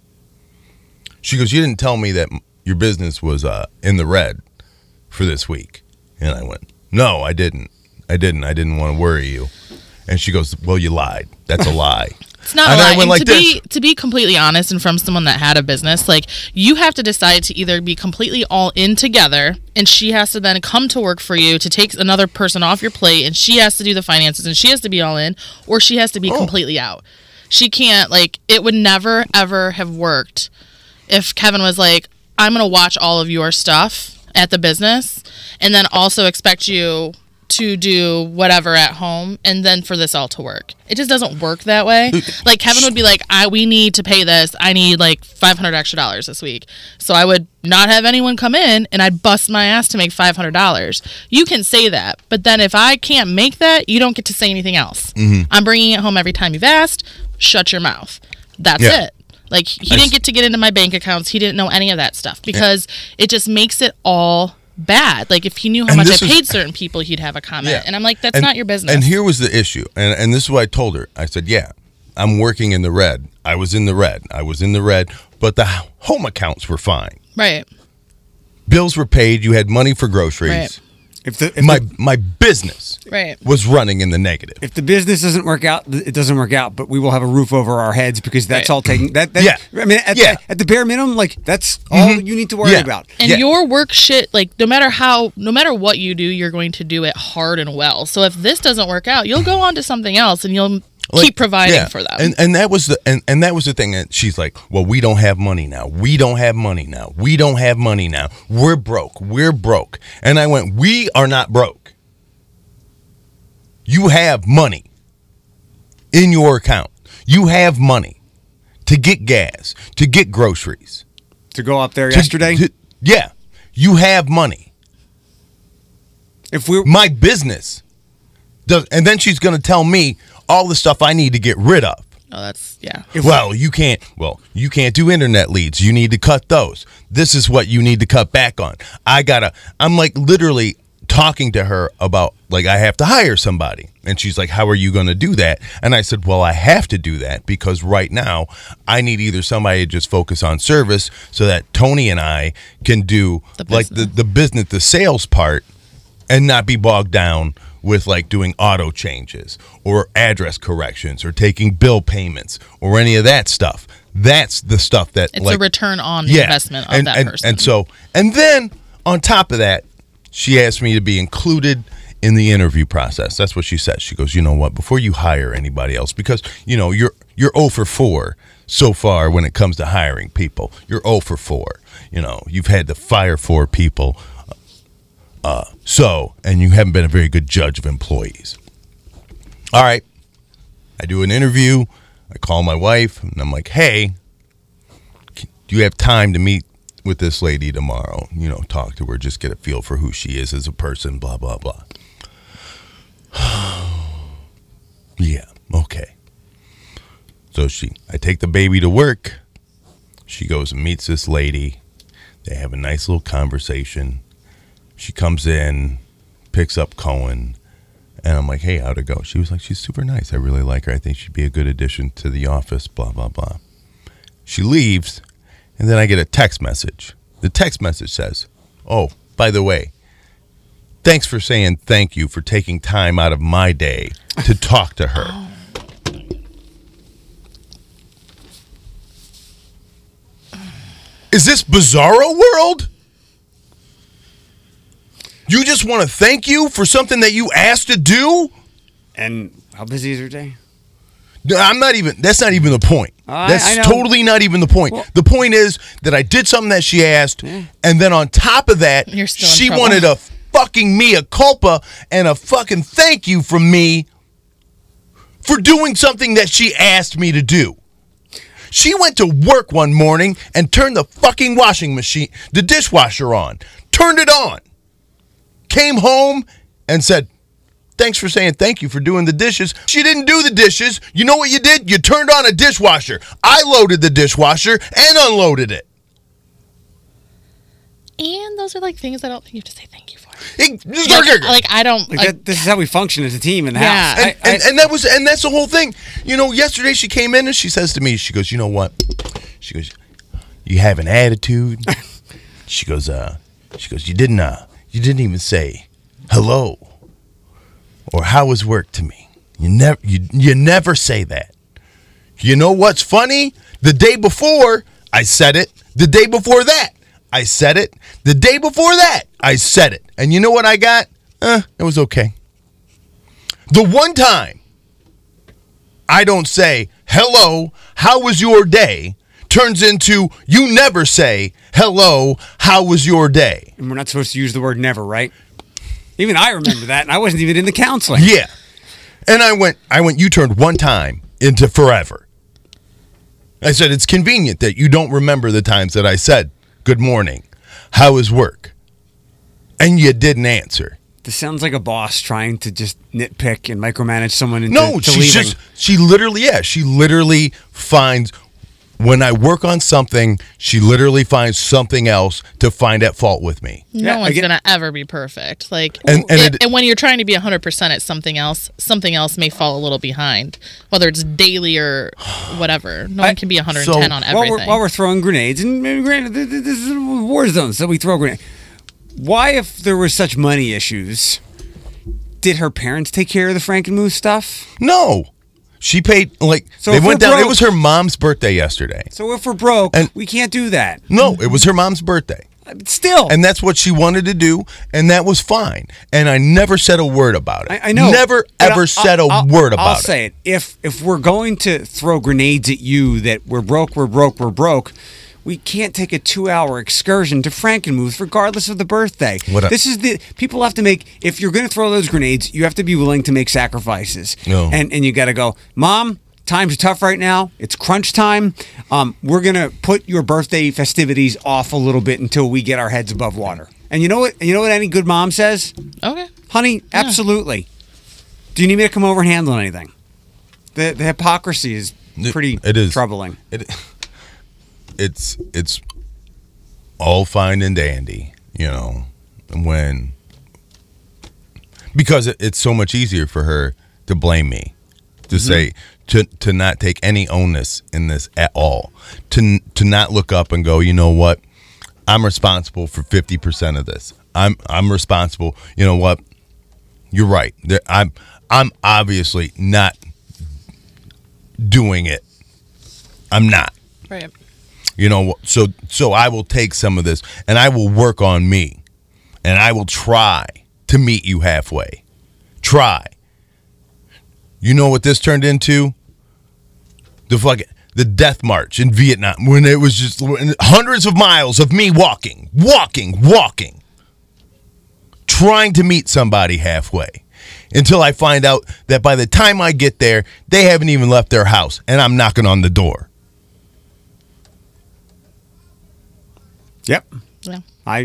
She goes, you didn't tell me that your business was in the red for this week. And I went, no, I didn't. I didn't want to worry you. And she goes, well, you lied. That's a lie. It's not and a lie. I went like to be completely honest, and from someone that had a business, like, you have to decide to either be completely all in together, and she has to then come to work for you to take another person off your plate, and she has to do the finances, and she has to be all in, or she has to be completely out. She can't, like, it would never, ever have worked if Kevin was like, I'm going to watch all of your stuff at the business, and then also expect you to do whatever at home, and then for this all to work. It just doesn't work that way. Like, Kevin would be like, we need to pay this. I need like $500 extra this week. So I would not have anyone come in, and I'd bust my ass to make $500. You can say that, but then if I can't make that, you don't get to say anything else. Mm-hmm. I'm bringing it home every time you've asked. Shut your mouth. That's it. Like, he didn't get into my bank accounts. He didn't know any of that stuff because it just makes it all bad. Like, if he knew how much I paid certain people, he'd have a comment. Yeah. And I'm like, that's not your business. And here was the issue. And this is what I told her. I said, yeah, I'm working in the red. I was in the red, but the home accounts were fine. Right. Bills were paid. You had money for groceries. Right. If my business was running in the negative. If the business doesn't work out, it doesn't work out, but we will have a roof over our heads because that's all taken. I mean, at the bare minimum, like, that's all you need to worry about. And your work shit, like, no matter what you do, you're going to do it hard and well. So if this doesn't work out, you'll go on to something else and you'll keep providing for them. And that was the thing. And she's like, well, we don't have money now. We're broke. And I went, we are not broke. You have money in your account. You have money to get gas, to get groceries. To go up there yesterday? Yeah. You have money. My business does, and then she's going to tell me all the stuff I need to get rid of. Oh, that's, yeah. You can't do internet leads. You need to cut those. This is what you need to cut back on. I'm like, literally, talking to her about, like, I have to hire somebody. And she's like, how are you going to do that? And I said, well, I have to do that because right now I need either somebody to just focus on service so that Tony and I can do the business, the sales part, and not be bogged down with like doing auto changes or address corrections or taking bill payments or any of that stuff. That's the stuff that it's a return on the investment of that person. And then on top of that, she asked me to be included in the interview process. That's what she said. She goes, you know what, before you hire anybody else, because, you know, you're 0 for 4 so far when it comes to hiring people. You're 0 for 4. You know, you've had to fire 4 people. And you haven't been a very good judge of employees. All right. I do an interview. I call my wife, and I'm like, hey, do you have time to meet with this lady tomorrow? You know, talk to her, just get a feel for who she is as a person, blah, blah, blah. Yeah, okay. So I take the baby to work. She goes and meets this lady. They have a nice little conversation. She comes in, picks up Cohen, and I'm like, hey, how'd it go? She was like, she's super nice. I really like her. I think she'd be a good addition to the office, blah, blah, blah. She leaves, and then I get a text message. The text message says, oh, by the way, thanks for saying thank you for taking time out of my day to talk to her. Is this Bizarro World? You just want to thank you for something that you asked to do? And how busy is her day? That's not even the point. That's totally not even the point. Well, the point is that I did something that she asked, and then on top of that, she wanted a fucking mea culpa and a fucking thank you from me for doing something that she asked me to do. She went to work one morning and turned the fucking washing machine, the dishwasher on, turned it on. Came home and said, thanks for saying thank you for doing the dishes. She didn't do the dishes. You know what you did? You turned on a dishwasher. I loaded the dishwasher and unloaded it. And those are like things I don't think you have to say thank you for. I don't. This is how we function as a team in the house. And that's the whole thing. You know, yesterday she came in and she says to me, she goes, you know what? She goes, you have an attitude. She goes, you didn't even say hello or how was work to me. You never say that. You know what's funny? The day before I said it. The day before that I said it. The day before that I said it. And you know what I got? It was okay. The one time I don't say hello, how was your day? Turns into you never say hello, how was your day? And we're not supposed to use the word never, right? Even I remember that, and I wasn't even in the counseling. Yeah. And I went, you turned one time into forever. I said, it's convenient that you don't remember the times that I said, good morning, how is work? And you didn't answer. This sounds like a boss trying to just nitpick and micromanage someone into leaving. She literally finds... When I work on something, she literally finds something else to find at fault with me. No one's going to ever be perfect. And when you're trying to be 100% at something else may fall a little behind, whether it's daily or whatever. No one can be 110 on everything. While we're throwing grenades, and granted, this is a war zone, so we throw grenades. Why, if there were such money issues, did her parents take care of the Frankenmuth stuff? No. She paid, they went down. It was her mom's birthday yesterday. So if we're broke, we can't do that. No, it was her mom's birthday. Still. And that's what she wanted to do, and that was fine. And I never said a word about it. I know. Never, ever said a word about it. I'll say it. If we're going to throw grenades at you that we're broke, we can't take a 2-hour excursion to Frankenmuth regardless of the birthday. People have to make, if you're going to throw those grenades, you have to be willing to make sacrifices. No. And you got to go, Mom, times are tough right now. It's crunch time. We're going to put your birthday festivities off a little bit until we get our heads above water. And you know what any good mom says? Okay. Honey, absolutely. Do you need me to come over and handle anything? The hypocrisy is pretty troubling. It's all fine and dandy, you know, when because it's so much easier for her to blame me, to say, to not take any onus in this at all, to not look up and go, you know what, I'm responsible for 50% of this. I'm responsible. You know what, you're right. I'm obviously not doing it. I'm not. Right. You know, so I will take some of this and I will work on me, and I will try to meet you halfway. Try. You know what this turned into? The death march in Vietnam, when it was just hundreds of miles of me walking, trying to meet somebody halfway, until I find out that by the time I get there, they haven't even left their house, and I'm knocking on the door. Yep. Yeah. I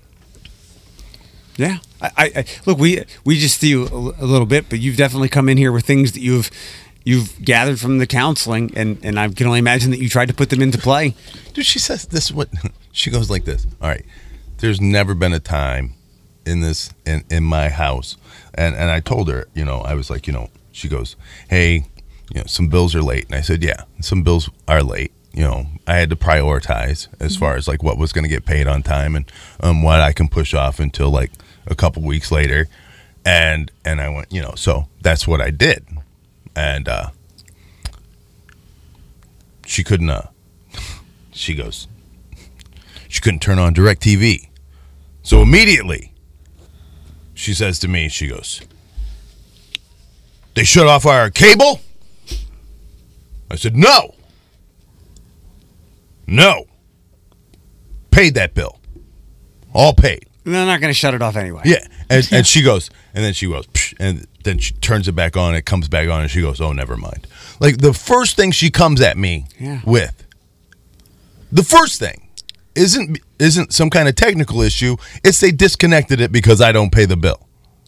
look, we just see you a little bit, but you've definitely come in here with things that you've gathered from the counseling, and I can only imagine that you tried to put them into play. Dude, she says this, she goes like this. All right. There's never been a time in my house. And I told her, you know, I was like, you know, she goes, hey, you know, some bills are late. And I said, yeah, some bills are late. You know, I had to prioritize as far as like what was going to get paid on time, and what I can push off until like a couple weeks later. And I went, you know, so that's what I did. And she couldn't, she goes, she couldn't turn on DirecTV. So immediately she says to me, she goes, they shut off our cable? I said, no. Paid that bill. All paid. They're not going to shut it off anyway. Yeah. And she goes, and then she goes, psh, and then she turns it back on. It comes back on, and she goes, oh, never mind. Like the first thing she comes at me with, the first thing isn't some kind of technical issue. It's they disconnected it because I don't pay the bill.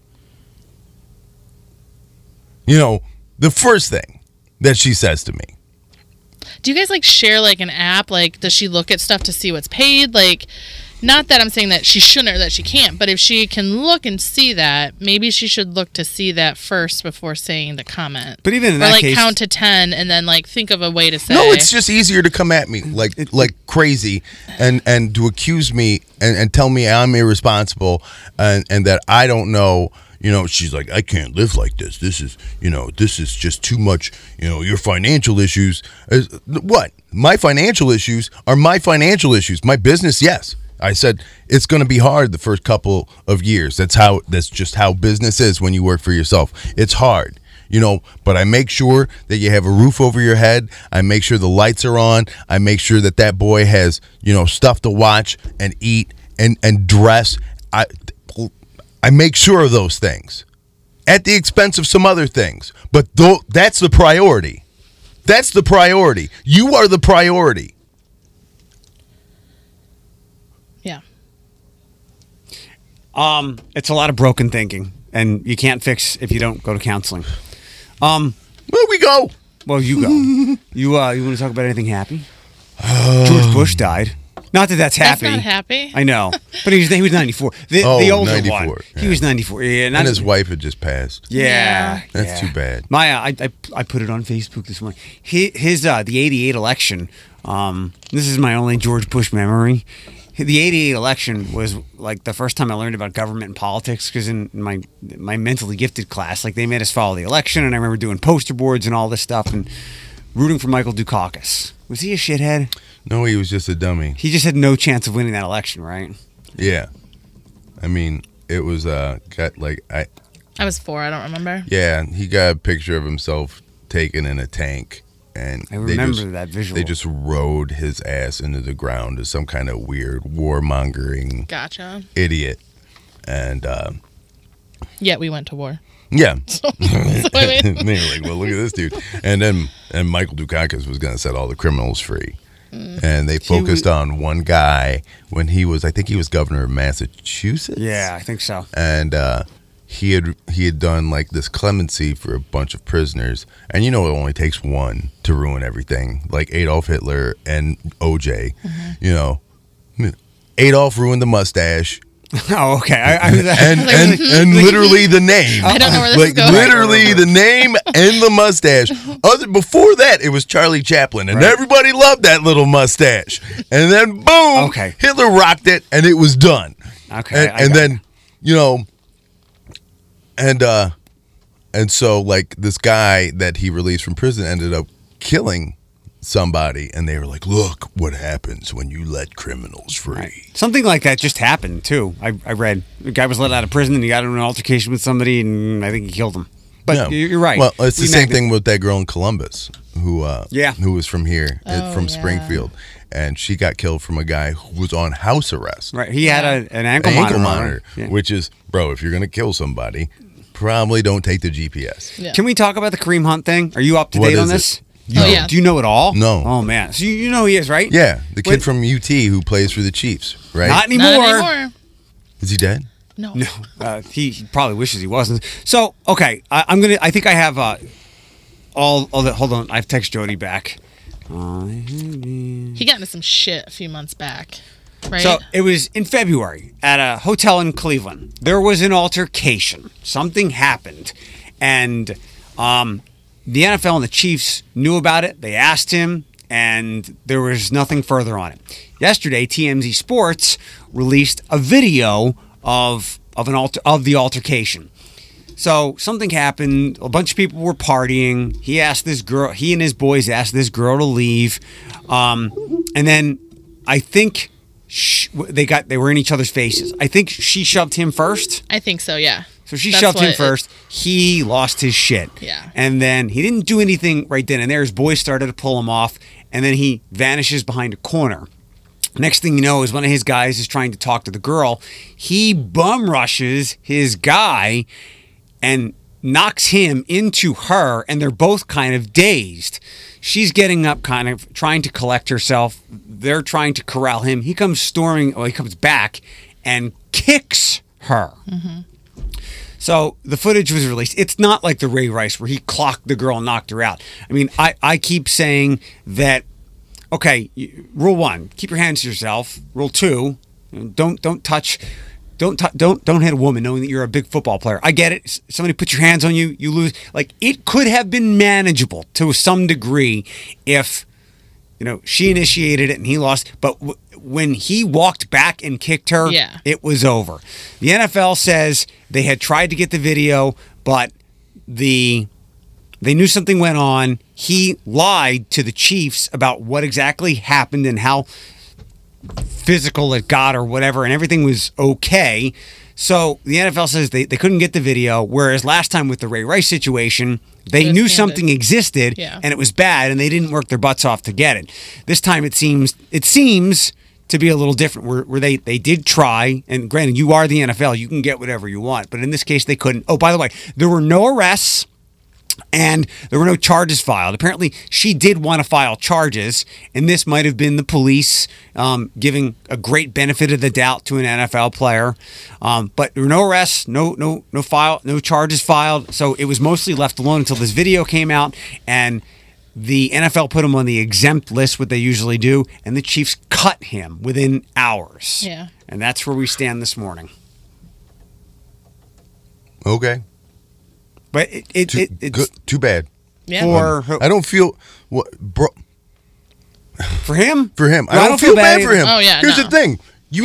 You know, the first thing that she says to me. Do you guys like share like an app? Like, does she look at stuff to see what's paid? Like, not that I'm saying that she shouldn't or that she can't, but if she can look and see that, maybe she should look to see that first before saying the comment. But even in or that like case, count to 10 and then like think of a way to say. No, it's just easier to come at me like crazy and to accuse me and tell me I'm irresponsible and that I don't know. You know, she's like, I can't live like this. This is just too much. You know, your financial issues. What? My financial issues are my financial issues. My business, yes. I said it's going to be hard the first couple of years. That's just how business is when you work for yourself. It's hard, you know, but I make sure that you have a roof over your head. I make sure the lights are on. I make sure that boy has, you know, stuff to watch and eat and dress. I make sure of those things at the expense of some other things. But that's the priority. That's the priority. You are the priority. Yeah. It's a lot of broken thinking, and you can't fix if you don't go to counseling. Where we go? Well, you go. You want to talk about anything happy? George Bush died. Not that that's happy. That's not happy. I know, but he was 94. The older 94, one. yeah. He was 94. Yeah, And his wife had just passed. Yeah, That's too bad. Maya, I put it on Facebook this morning. His the 88 election. This is my only George Bush memory. The 88 election was like the first time I learned about government and politics, because in my mentally gifted class, like they made us follow the election, and I remember doing poster boards and all this stuff and rooting for Michael Dukakis. Was he a shithead? No, he was just a dummy. He just had no chance of winning that election, right? Yeah. I mean, it was I was 4, I don't remember. Yeah, he got a picture of himself taken in a tank, and I remember that visual. They just rode his ass into the ground as some kind of weird warmongering idiot. And yet we went to war. Yeah. So I mean. They were like, well, look at this dude. And Michael Dukakis was going to set all the criminals free. And they focused on one guy when I think he was governor of Massachusetts. Yeah, I think so. And he had done like this clemency for a bunch of prisoners. And you know, it only takes one to ruin everything, like Adolf Hitler and OJ. Mm-hmm. You know, Adolf ruined the mustache. Oh, okay. And literally the name. I don't know where this is going. Literally the name and the mustache. Before that, it was Charlie Chaplin, and everybody loved that little mustache. And then boom, Okay. Hitler rocked it, and it was done. Okay, and then and so like this guy that he released from prison ended up killing somebody, and they were like, look what happens when you let criminals free. Right. Something like that just happened too. I read the guy was let out of prison and he got in an altercation with somebody, and I think he killed him. But you're right. Well, it's the same thing with that girl in Columbus who was from here, from Springfield, and she got killed from a guy who was on house arrest. Right. He had an ankle monitor. Yeah. Which is, bro, if you're gonna kill somebody, probably don't take the GPS. Yeah. Can we talk about the Kareem Hunt thing? Are you up to What date on is this? it? Yeah. Do you know it all? No. Oh man. So you know who he is, right? Yeah, the kid Wait. from UT who plays for the Chiefs, right? Not anymore. Not anymore. Is he dead? No. No. He probably wishes he wasn't. So okay, I think I have all the. Hold on, I've texted Jody back. He got into some shit a few months back, right? So it was in February at a hotel in Cleveland. There was an altercation. Something happened, and the NFL and the Chiefs knew about it. They asked him, and there was nothing further on it. Yesterday, TMZ Sports released a video of the altercation. So something happened. A bunch of people were partying. He and his boys asked this girl to leave, and then I think they were in each other's faces. I think she shoved him first. I think so, yeah. So she shoved him first. He lost his shit. Yeah. And then he didn't do anything right then and there. His boys started to pull him off, and then he vanishes behind a corner. Next thing you know is one of his guys is trying to talk to the girl. He bum rushes his guy and knocks him into her, and they're both kind of dazed. She's getting up, kind of trying to collect herself. They're trying to corral him. He comes he comes back and kicks her. Mm-hmm. So the footage was released. It's not like the Ray Rice where he clocked the girl and knocked her out. I mean, I keep saying that, okay, rule 1, keep your hands to yourself. Rule 2, don't hit a woman knowing that you're a big football player. I get it. Somebody puts your hands on you, you lose. Like, it could have been manageable to some degree if, she initiated it and he lost. But when he walked back and kicked her, it was over. The NFL says they had tried to get the video, but they knew something went on. He lied to the Chiefs about what exactly happened and how physical it got or whatever, and everything was okay. So the NFL says they couldn't get the video, whereas last time with the Ray Rice situation, they knew something existed and it was bad, and they didn't work their butts off to get it. This time it seems to be a little different, where they did try, and granted, you are the NFL, you can get whatever you want, but in this case they couldn't. Oh, by the way, there were no arrests and there were no charges filed. Apparently, she did want to file charges, and this might have been the police giving a great benefit of the doubt to an NFL player. But there were no arrests, no charges filed. So it was mostly left alone until this video came out, and the NFL put him on the exempt list, what they usually do, and the Chiefs cut him within hours. Yeah, and that's where we stand this morning. Okay. But it's too bad. Yeah. I don't feel bro. For him? For him. Well, I don't feel bad for him. Oh, yeah, Here's the thing.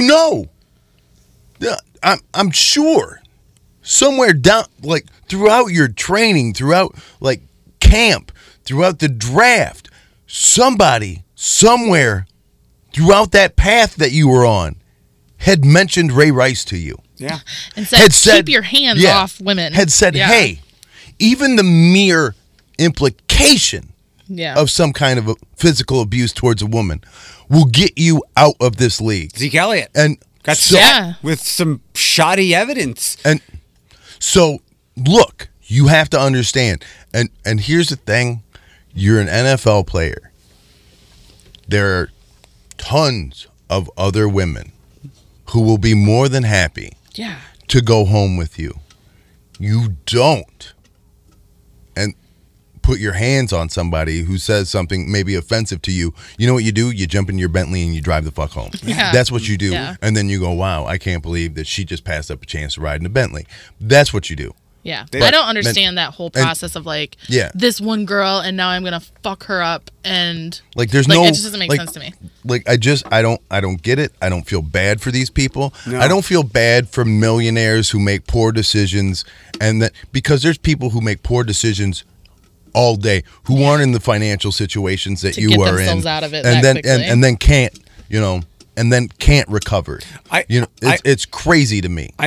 I'm sure somewhere down, like throughout your training, throughout like camp, throughout the draft, somebody somewhere throughout that path that you were on had mentioned Ray Rice to you. Yeah. And said, keep your hands off women. Had said, hey, even the mere implication of some kind of a physical abuse towards a woman will get you out of this league. Zeke Elliott. And got set with some shoddy evidence. And so, look, you have to understand. And here's the thing. You're an NFL player. There are tons of other women who will be more than happy to go home with you. You don't. And put your hands on somebody who says something maybe offensive to you, you know what you do? You jump in your Bentley and you drive the fuck home. Yeah. That's what you do. Yeah. And then you go, wow, I can't believe that she just passed up a chance to ride in a Bentley. That's what you do. Yeah. But- I don't understand that whole process of like, Yeah. this one girl and now I'm going to fuck her up. And Like there's like, no, it just doesn't make like, sense to me. Like I don't get it. I don't feel bad for these people. No. I don't feel bad for millionaires who make poor decisions, and that because there's people who make poor decisions all day who aren't in the financial situations that To you get are themselves in, out of it and that then quickly. and then can't, you know, and then can't recover. It's crazy to me.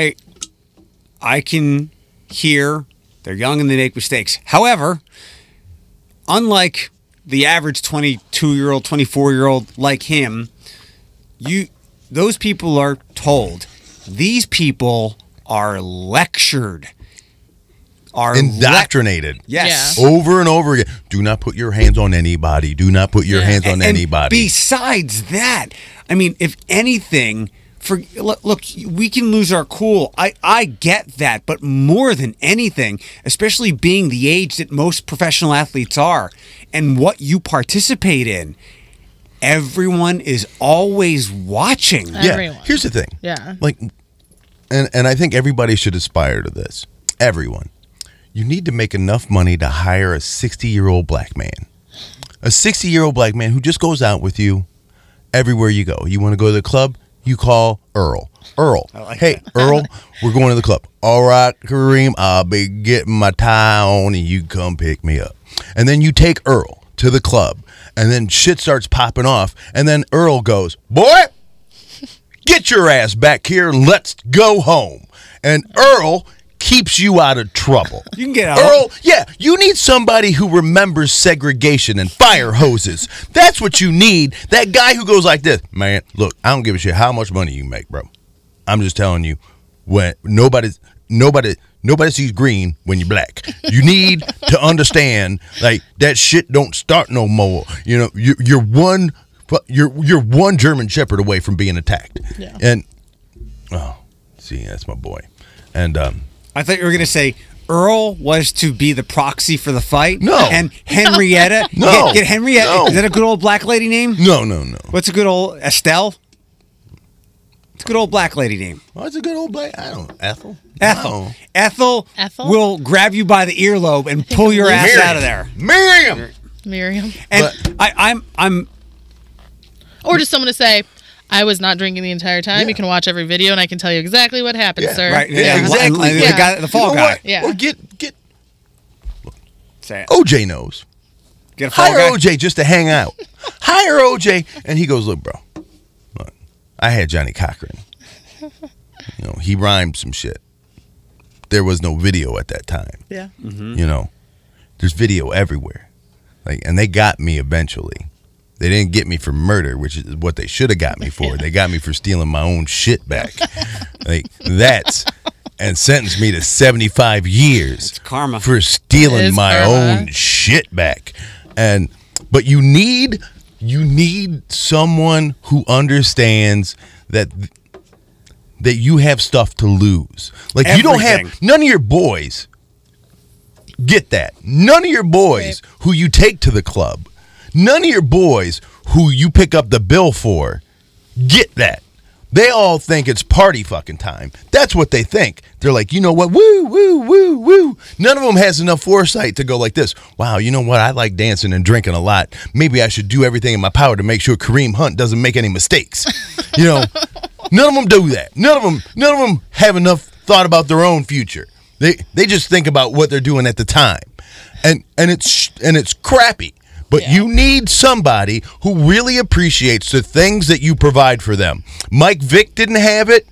I can hear they're young and they make mistakes. However, unlike the average 22-year-old, 24-year-old like him, those people are told. These people are lectured. Indoctrinated. Yes. Yeah. Over and over again. Do not put your hands on anybody. Do not put your hands on And anybody. besides that, I mean, if anything, look, we can lose our cool. I get that, but more than anything, especially being the age that most professional athletes are, and what you participate in, everyone is always watching. Yeah. Everyone. Here's the thing. Yeah. Like, and I think everybody should aspire to this. Everyone. You need to make enough money to hire a 60-year-old black man. A 60-year-old black man who just goes out with you everywhere you go. You want to go to the club? You call Earl. Earl. Hey, Earl, we're going to the club. All right, Kareem, I'll be getting my tie on and you come pick me up. And then you take Earl to the club. And then shit starts popping off. And then Earl goes, boy, get your ass back here and let's go home. And Earl keeps you out of trouble. You can get out. Earl, yeah, you need somebody who remembers segregation and fire hoses. That's what you need. That guy who goes like this, man, look, I don't give a shit how much money you make, bro. I'm just telling you, when nobody sees green when you're black. You need to understand, like, that shit don't start no more. You know, you're one German Shepherd away from being attacked. Yeah. And see, that's my boy. And I thought you were going to say Earl was to be the proxy for the fight. No. And Henrietta. No. Get Henrietta. No. Is that a good old black lady name? no. What's a good old Estelle? It's a good old black lady name. Oh, it's a good old black. I don't know. Ethel. Ethel. No. Ethel. Ethel? will grab you by the earlobe and pull your ass Miriam. out of there. Miriam. Miriam. And I'm Or just someone to say, I was not drinking the entire time. You can watch every video and I can tell you exactly what happened, Yeah, sir. right. Yeah, and exactly. The Yeah. guy, the fall You know guy. what? Yeah. Or get Say it. OJ knows. Get a fall Hire guy. OJ just to hang out. Hire OJ, and he goes, look, bro. Look, I had Johnny Cochran. You know, he rhymed some shit. There was no video at that time. Yeah. You know, there's video everywhere. Like, and they got me eventually. They didn't get me for murder, which is what they should have got me for. They got me for stealing my own shit back. Like, and sentenced me to 75 years. It's karma. For It stealing is my karma. own shit back. But you need someone who understands that you have stuff to lose. Like, you don't Everything. have none of your boys get that. None of your boys who you take to the club, none of your boys who you pick up the bill for get that. They all think it's party fucking time. That's what they think. They're like, you know what? Woo, woo, woo, woo. None of them has enough foresight to go like this. Wow, you know what? I like dancing and drinking a lot. Maybe I should do everything in my power to make sure Kareem Hunt doesn't make any mistakes. You know, none of them do that. None of them have enough thought about their own future. They just think about what they're doing at the time. And it's crappy. But you need somebody who really appreciates the things that you provide for them. Mike Vick didn't have it.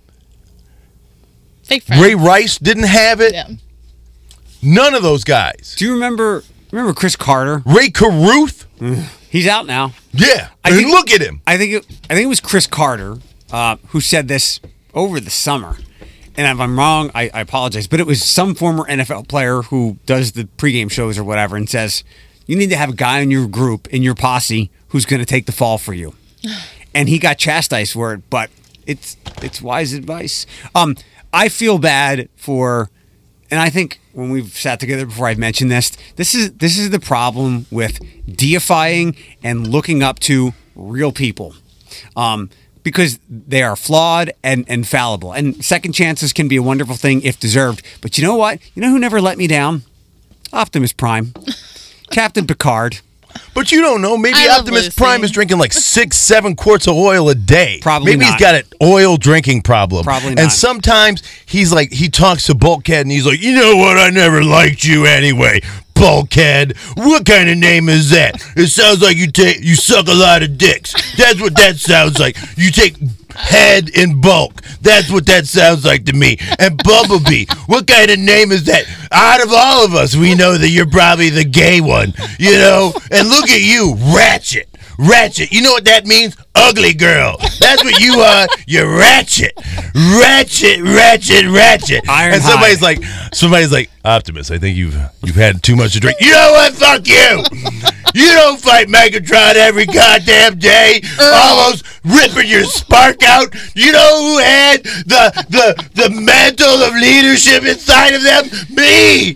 Fake friend. Ray Rice didn't have it. Yeah. None of those guys. Do you remember Chris Carter? Ray Caruth? He's out now. Yeah. I And think- look at him. I think it was Chris Carter who said this over the summer. And if I'm wrong, I apologize. But it was some former NFL player who does the pregame shows or whatever and says, you need to have a guy in your group, in your posse, who's going to take the fall for you. And he got chastised for it, but it's wise advice. I feel bad for and I think when we've sat together before, I've mentioned this. This is the problem with deifying and looking up to real people, because they are flawed and fallible. And second chances can be a wonderful thing if deserved. But you know what? You know who never let me down? Optimus Prime, Captain Picard. But you don't know. Maybe I love Optimus Lucy. Prime is drinking like 6-7 quarts of oil a day. Probably Maybe not. he's got an oil drinking problem. Probably And not. sometimes he's like, he talks to Bulkhead and he's like, you know what? I never liked you anyway. Bulkhead. What kind of name is that? It sounds like you suck a lot of dicks. That's what that sounds like. You take head in bulk. That's what that sounds like to me. And Bumblebee. What kind of name is that? Out of all of us, we know that you're probably the gay one, you know? And look at you, Ratchet. Ratchet. You know what that means? Ugly girl. That's what you are. You're Ratchet. Ratchet, Ratchet, Ratchet. And somebody's like, Optimus, I think you've had too much to drink. You know what? Fuck you. You don't fight Megatron every goddamn day, almost ripping your spark out. You know who had the mantle of leadership inside of them? Me.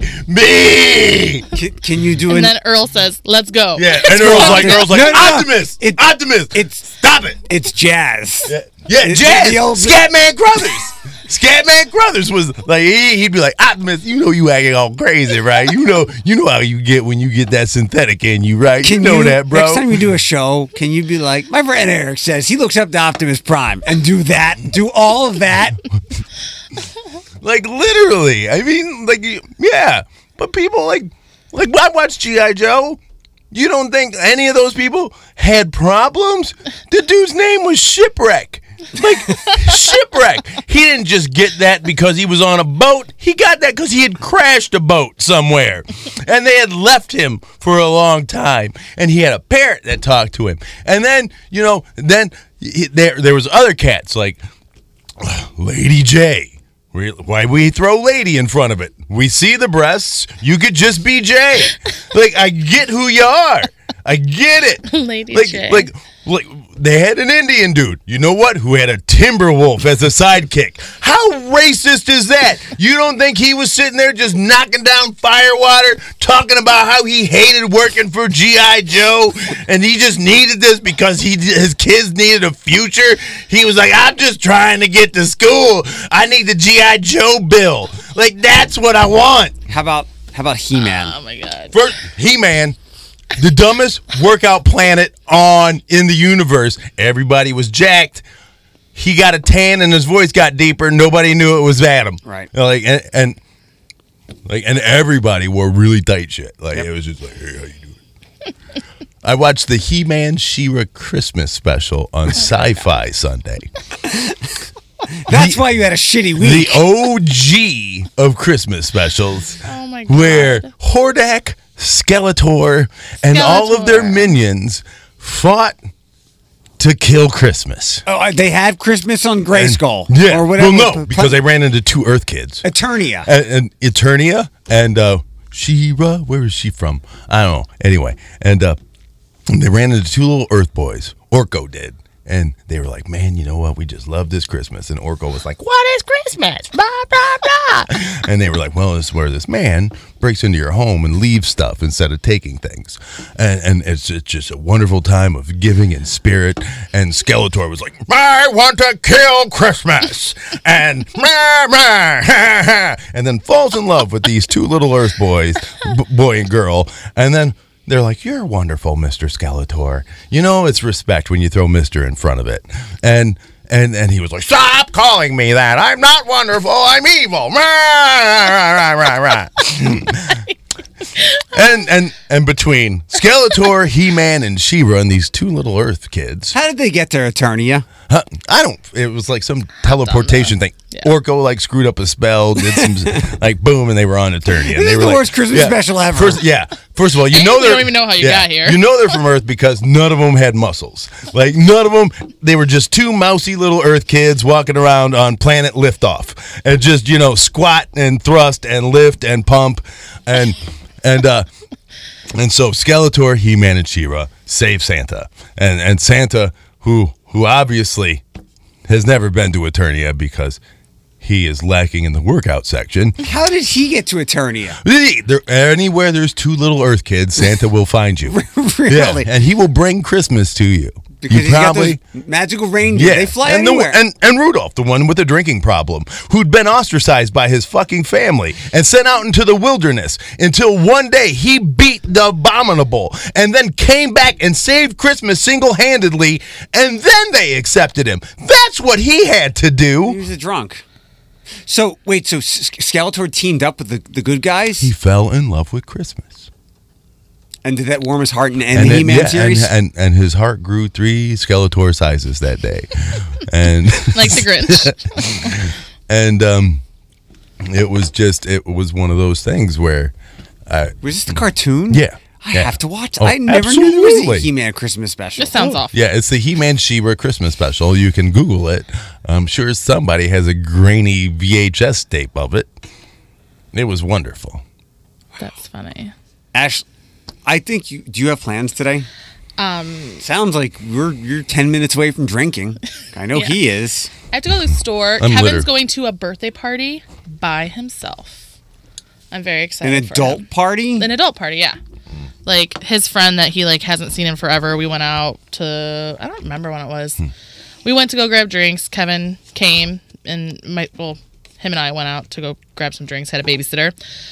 Can you do And then Earl says, "Let's go." Yeah, and Earl's like, No, Optimus, Optimus, stop it. It's Jazz. Yeah, Jazz, the old- Scatman Crothers. Scatman Crothers was like, he'd be like, Optimus, you know you acting all crazy, right? You know how you get when you get that synthetic in you, right? You know that, bro. Next time you do a show, can you be like, my friend Eric says he looks up to Optimus Prime, and do all of that? Like, literally. I mean, like, yeah. But people, like I watched G.I. Joe. You don't think any of those people had problems? The dude's name was Shipwreck. Like, Shipwreck. He didn't just get that because he was on a boat. He got that because he had crashed a boat somewhere. And they had left him for a long time. And he had a parrot that talked to him. And then, there was other cats like Lady J. Why we throw lady in front of it? We see the breasts. You could just be Jay. Like, I get who you are. I get it. Lady like, J. Like they had an Indian dude, you know what, who had a timber wolf as a sidekick. How racist is that? You don't think he was sitting there just knocking down firewater, talking about how he hated working for G.I. Joe, and he just needed this because his kids needed a future? He was like, I'm just trying to get to school. I need the G.I. Joe bill. Like, that's what I want. How about He-Man? Oh my god. First, He-Man, the dumbest workout planet in the universe. Everybody was jacked. He got a tan and his voice got deeper. Nobody knew it was Adam. Right. Like and everybody wore really tight shit. Like, It was just like, hey, how you doing? I watched the He-Man She-Ra Christmas special on Sci-Fi Sunday. That's why you had a shitty week. The OG of Christmas specials. Oh my god. Where Hordak, Skeletor, and all of their minions fought to kill Christmas. Oh, they had Christmas on Grayskull. Yeah. Or whatever. Well, no, because they ran into two Earth kids. Eternia. And Eternia and She-Ra, where is she from? I don't know. Anyway, and they ran into two little Earth boys. Orko did. And they were like, man, you know what? We just love this Christmas. And Orko was like, what is Christmas? Blah, blah, blah. And they were like, well, this is where this man breaks into your home and leaves stuff instead of taking things. And it's just a wonderful time of giving in spirit. And Skeletor was like, I want to kill Christmas. And and then falls in love with these two little Earth boys, boy and girl. And then they're like, you're wonderful, Mr. Skeletor. You know, it's respect when you throw Mr. in front of it. And he was like, stop calling me that. I'm not wonderful. I'm evil. And between Skeletor, He-Man, and She-Ra and these two little Earth kids. How did they get to Eternia? It was like some teleportation thing. Yeah. Orko like screwed up a spell, did some like boom, and they were on Eternia. This is the worst Christmas special ever. First of all, you know We don't even know how you got here. You know they're from Earth because none of them had muscles. Like, none of them. They were just two mousy little Earth kids walking around on planet Liftoff and just, squat and thrust and lift and pump and so Skeletor, He-Man, and She-Ra save Santa, and Santa, who obviously has never been to Eternia because he is lacking in the workout section. How did he get to Eternia? Anywhere there's 2 little Earth kids, Santa will find you. Really? Yeah, and he will bring Christmas to you. Because You he's got those magical reindeer. They fly and anywhere. And Rudolph, the one with the drinking problem, who'd been ostracized by his fucking family and sent out into the wilderness until one day he beat the Abominable and then came back and saved Christmas single-handedly, and then they accepted him. That's what he had to He do. was a drunk. So, wait, so Skeletor teamed up with the good guys? He fell in love with Christmas. And did that warm his heart and end the He-Man series? And his heart grew 3 Skeletor sizes that day. And Like the Grinch. and it was one of those things where Was this the cartoon? yeah. I yeah. have to watch it. Oh, I never knew there was a absolutely. He-Man Christmas special. This sounds awful. Yeah, it's the He-Man She-Ra Christmas special. You can Google it. I'm sure somebody has a grainy VHS tape of it. It was wonderful. That's funny. Ash, I think do you have plans today? Sounds like you're 10 minutes away from drinking. I know Yeah. he is. I have to go to the store. I'm Kevin's littered. going to a birthday party by himself. I'm very excited. An for adult him. party? An adult party, yeah. Like his friend that he like hasn't seen in forever. We went out to I don't remember when it was. We went to go grab drinks. Kevin came and him and I went out to go grab some drinks. Had a babysitter.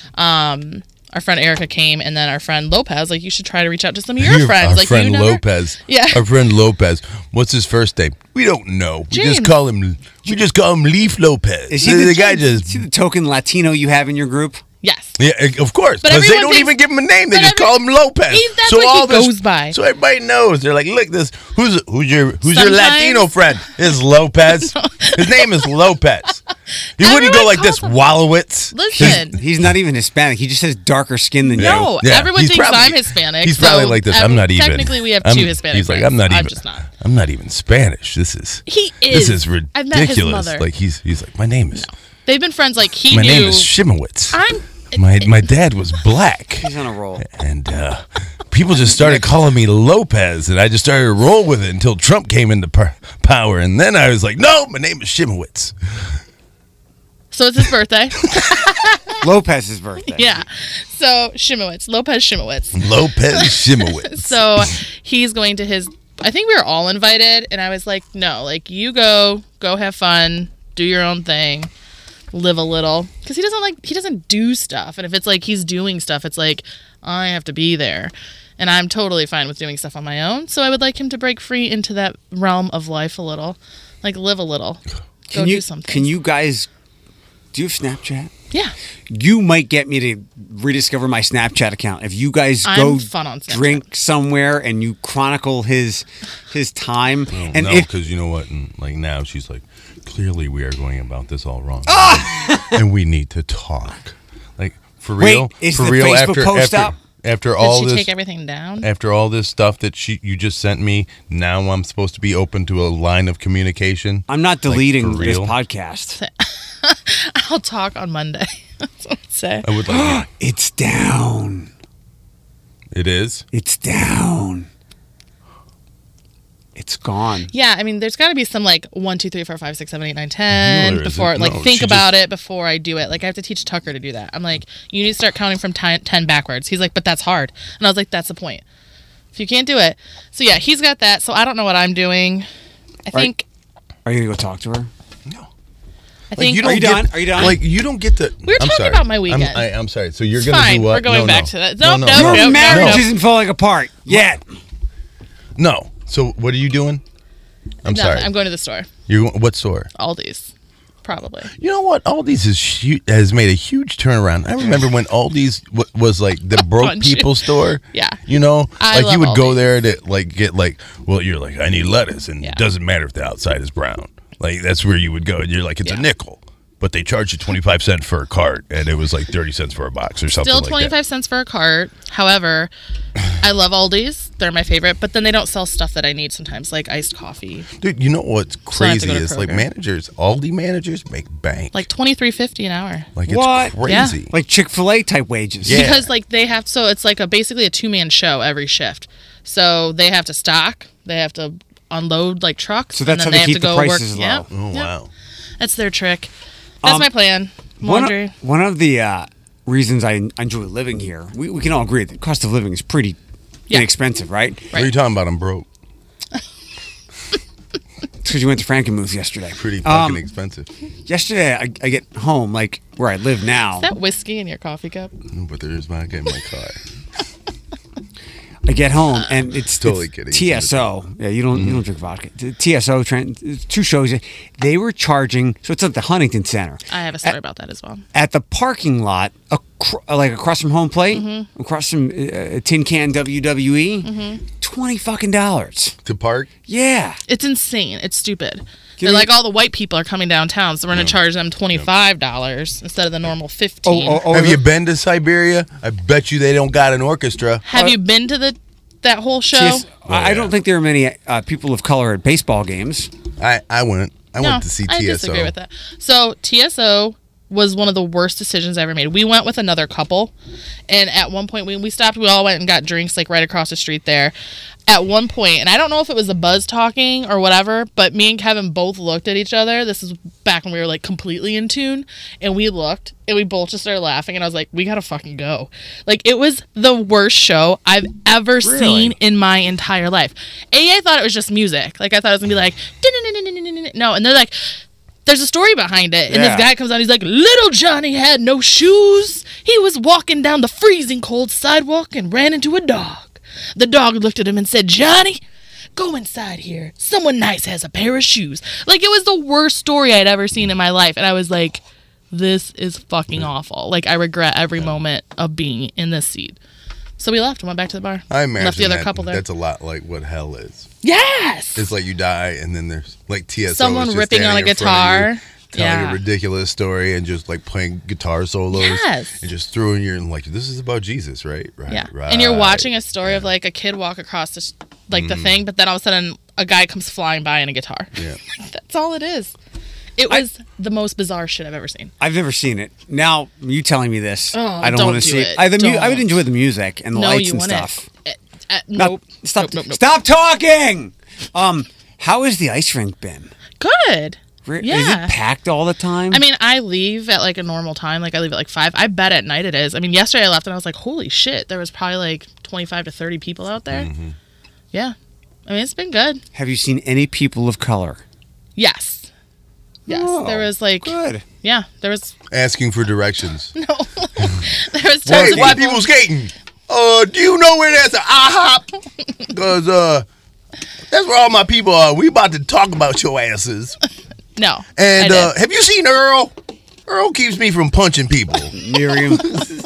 Our friend Erica came, and then our friend Lopez. Like, you should try to reach out to some of your friends. Our like friend you never, Lopez. Yeah. Our friend Lopez. What's his first name? We don't know. We James. just call him Leaf Lopez. Is he the guy just is he the token Latino you have in your group? Yes. Yeah, of course. But Because they everyone don't thinks- even give him a name. They but just call him Lopez. That's what he goes by. So everybody knows. They're like, look, who's your Sometimes- Latino friend? Is Lopez. His name is Lopez. He wouldn't go Everyone like this, calls him- Wallowitz. Listen. He's not even Hispanic. He just has darker skin than No, Yeah, everyone he's thinks probably- I'm Hispanic. He's probably so like this. I'm not even. Technically, we have I'm- 2 Hispanic He's like, friends. I'm not even. just not. I'm not even Spanish. This is. He This is. is I've met his ridiculous. mother. Like he's like, my name is. They've been friends. Like he My knew. name is Shimowitz. I'm. My dad was black. He's on a roll. And people just started calling me Lopez, and I just started to roll with it until Trump came into power. And then I was like, no, my name is Shimowitz. So it's his birthday. Lopez's birthday. Yeah. So Shimowitz, Lopez Shimowitz. Lopez Shimowitz. So he's going to his. I think we were all invited, and I was like, no, like you go have fun, do your own thing, live a little, because he doesn't do stuff, and if it's like he's doing stuff, it's like I have to be there, and I'm totally fine with doing stuff on my own. So I would like him to break free into that realm of life a little, like live a little, do something. Can you guys? Do you have Snapchat? Yeah. You might get me to rediscover my Snapchat account if you guys I'm go fun on Snapchat. drink somewhere and you chronicle his time. And no, if because you know what? And like now, she's like, clearly we are going about this all wrong, Ah! and we need to talk. Like for Wait, real, is for the real. Facebook post up? After Did all she this, take everything down? after all this stuff that you just sent me, now I'm supposed to be open to a line of communication. I'm not deleting for this real? podcast. I'll talk on Monday. That's what I'd say. I would like It's down. it is. It's down. It's gone. Yeah, I mean, there's got to be some like 1, 2, 3, 4, 5, 6, 7, 8, 9, 10 No, there before, isn't. like, No, think she about it before I do it. Like, I have to teach Tucker to do that. I'm like, you need to start counting from 10 backwards. He's like, but that's hard. And I was like, that's the point. If you can't do it. So, yeah, he's got that. So, I don't know what I'm doing. I think. Are you going to go talk to her? No. I think. Are you done? Are you done? Like you don't get to. We were I'm talking sorry. about my weekend. I'm sorry. So you're It's gonna fine. do what? We're going No, back no. to that. No, No, no, no, no. Your no, marriage no. isn't falling apart yet. No. So what are you doing? I'm No, sorry. I'm going to the store. You what store? Aldi's. Probably. You know what? Aldi's has made a huge turnaround. I remember when Aldi's was like the broke Punch you. people store. Yeah. You know, I like you love would go Aldi's. there to like get like, well, you're like, I need lettuce, and Yeah. it doesn't matter if the outside is brown. Like that's where you would go, and you're like, it's a Yeah. nickel, but they charge you 25 cents for a cart, and it was like 30 cents for a box or something. Still like 25 that. cents for a cart. However, I love Aldi's. They're my favorite, but then they don't sell stuff that I need sometimes, like iced coffee. Dude, you know what's So I have to crazy go to is like Kroger. managers, Aldi managers make bank. Like $23.50 an hour. Like it's What? crazy. Like Chick-fil-A type wages. Yeah. Because like they have, so it's like basically a 2-man show every shift. So they have to stock, they have to unload like trucks, So that's and how then they they keep have to the go prices work. low. Yep, Oh yep. wow. That's their trick. That's my plan. Laundry. One of the reasons I enjoy living here, we can all agree that the cost of living is pretty inexpensive, right? What are you talking about? I'm broke. It's because you went to Frankenmuth yesterday. Pretty fucking expensive. Yesterday, I get home, like where I live now. Is that whiskey in your coffee cup? No, but there's vodka in my car. I get home and it's Totally it's kidding. TSO. Yeah, you don't drink vodka. The TSO, two shows. They were charging. So it's at the Huntington Center. I have a story about that as well. At the parking lot, like across from home plate, across from Tin Can WWE, $20 To park? Yeah. It's insane. It's stupid. Give They're me- like, all the white people are coming downtown, so we're going to charge them $25 instead of the normal $15. Have you been to Siberia? I bet you they don't got an orchestra. Have you been to that whole show? I don't think there are many people of color at baseball games. I went. I went to see TSO. I disagree with that. So TSO was one of the worst decisions I ever made. We went with another couple, and at one point we stopped. We all went and got drinks like right across the street there. At one point, and I don't know if it was the buzz talking or whatever, but me and Kevin both looked at each other. This is back when we were like completely in tune, and we looked and we both just started laughing, and I was like, we gotta fucking go. Like, it was the worst show I've ever seen in my entire life. I thought it was just music. Like, I thought it was gonna be like no, and they're like, there's a story behind it. And this guy comes on, he's like, little Johnny had no shoes. He was walking down the freezing cold sidewalk and ran into a dog. The dog looked at him and said, Johnny, go inside here. Someone nice has a pair of shoes. Like, it was the worst story I'd ever seen in my life. And I was like, this is fucking awful. Like, I regret every moment of being in this seat. So we left and went back to the bar. I imagine left the other couple there. That's a lot like what hell is. Yes! It's like you die and then there's like TSO. Someone is just ripping on a standing in front of guitar. you, telling a ridiculous story and just like playing guitar solos. Yes. And just throwing your, like, this is about Jesus, right? Right. Yeah. Right. And you're watching a story of like a kid walk across the thing, but then all of a sudden a guy comes flying by in a guitar. Yeah. That's all it is. It was the most bizarre shit I've ever seen. I've never seen it. Now, you telling me this, I don't don't want to do see it. I would enjoy the music and the lights you and wouldn't. stuff. Nope. Stop! Nope. Stop talking. How has the ice rink been? Good. Is Yeah. it packed all the time? I mean, I leave at like a normal time. Like, I leave at like 5. I bet at night it is. I mean, yesterday I left and I was like, holy shit, there was probably like 25 to 30 people out there. Yeah. I mean, it's been good. Have you seen any people of color? Yes. Yes. Oh, there was like, good. yeah, there was, asking for directions. there was Hey, tons of white people skating. Do you know where there's an IHOP? Because that's where all my people are. We about to talk about your asses. No. And I did. have you seen Earl? Earl keeps me from punching people. Miriam,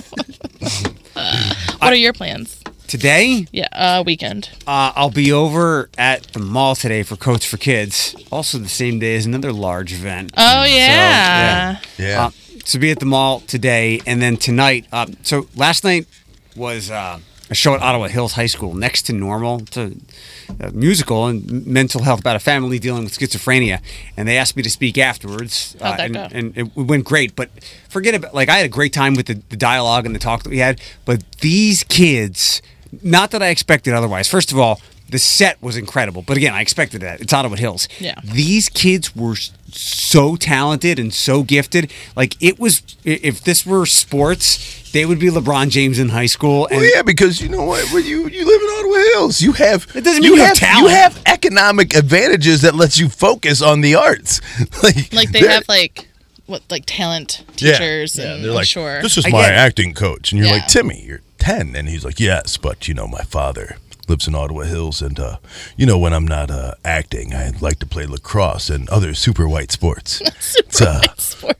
What are your plans? today Weekend. I'll be over at the mall today for Coats for Kids. Also, the same day as another large event. Oh, yeah. Yeah. So be at the mall today, and then tonight. So last night was a show at Ottawa Hills High School, Next to Normal. It's a musical and mental health about a family dealing with schizophrenia, and they asked me to speak afterwards. How'd that go? And it went great, but forget about, like, I had a great time with the dialogue and the talk that we had, but these kids, not that I expected otherwise. First of all, the set was incredible, but again, I expected that. It's Ottawa Hills. Yeah. These kids were so talented and so gifted. Like, it was, if this were sports, they would be LeBron James in high school. And Well, yeah, because you know what? When you live in Ottawa Hills, you have It doesn't mean you have talent. You have economic advantages that lets you focus on the arts. Like, they have like talent teachers. Yeah, and they're like, sure. this is I my get it. acting coach, and you're Yeah. like, Timmy, you're 10, and he's like, yes, but my father lives in Ottawa Hills, and when I'm not acting, I like to play lacrosse and other super white sports. White sports.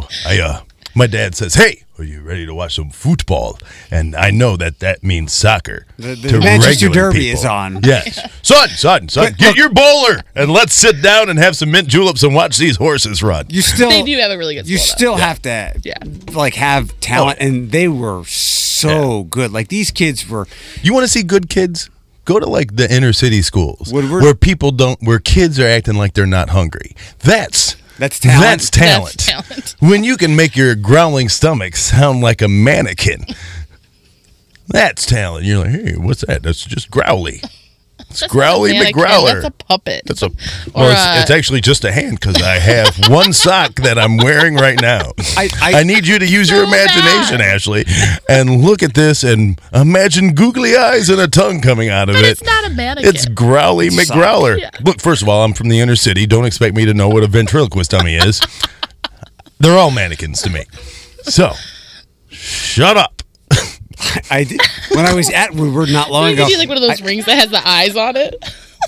My dad says, hey, are you ready to watch some football? And I know that means soccer. The to Manchester regular Derby people. is on. Yes. Son, get your bowler and let's sit down and have some mint juleps and watch these horses run. You still, They do have a really good you school, though. still have to, have talent, and they were so good. Like, these kids were. You want to see good kids? Go to like the inner city schools Woodward? where kids are acting like they're not hungry. That's talent. That's talent. That's talent. When you can make your growling stomach sound like a mannequin. That's talent. You're like, hey, what's that? That's just growly. That's Growly not a mannequin, McGrowler. That's a puppet. That's a. Or, Well, it's actually just a hand because I have one sock that I'm wearing right now. I need you to use your So imagination, bad. Ashley, and look at this and imagine googly eyes and a tongue coming out of But it. it's not a mannequin. It's Growly McGrowler. Yeah. Look, first of all, I'm from the inner city. Don't expect me to know what a ventriloquist dummy is. They're all mannequins to me. So, shut up. I did when I was at Woodward not long You ago. could do like one of those rings that has the eyes on it.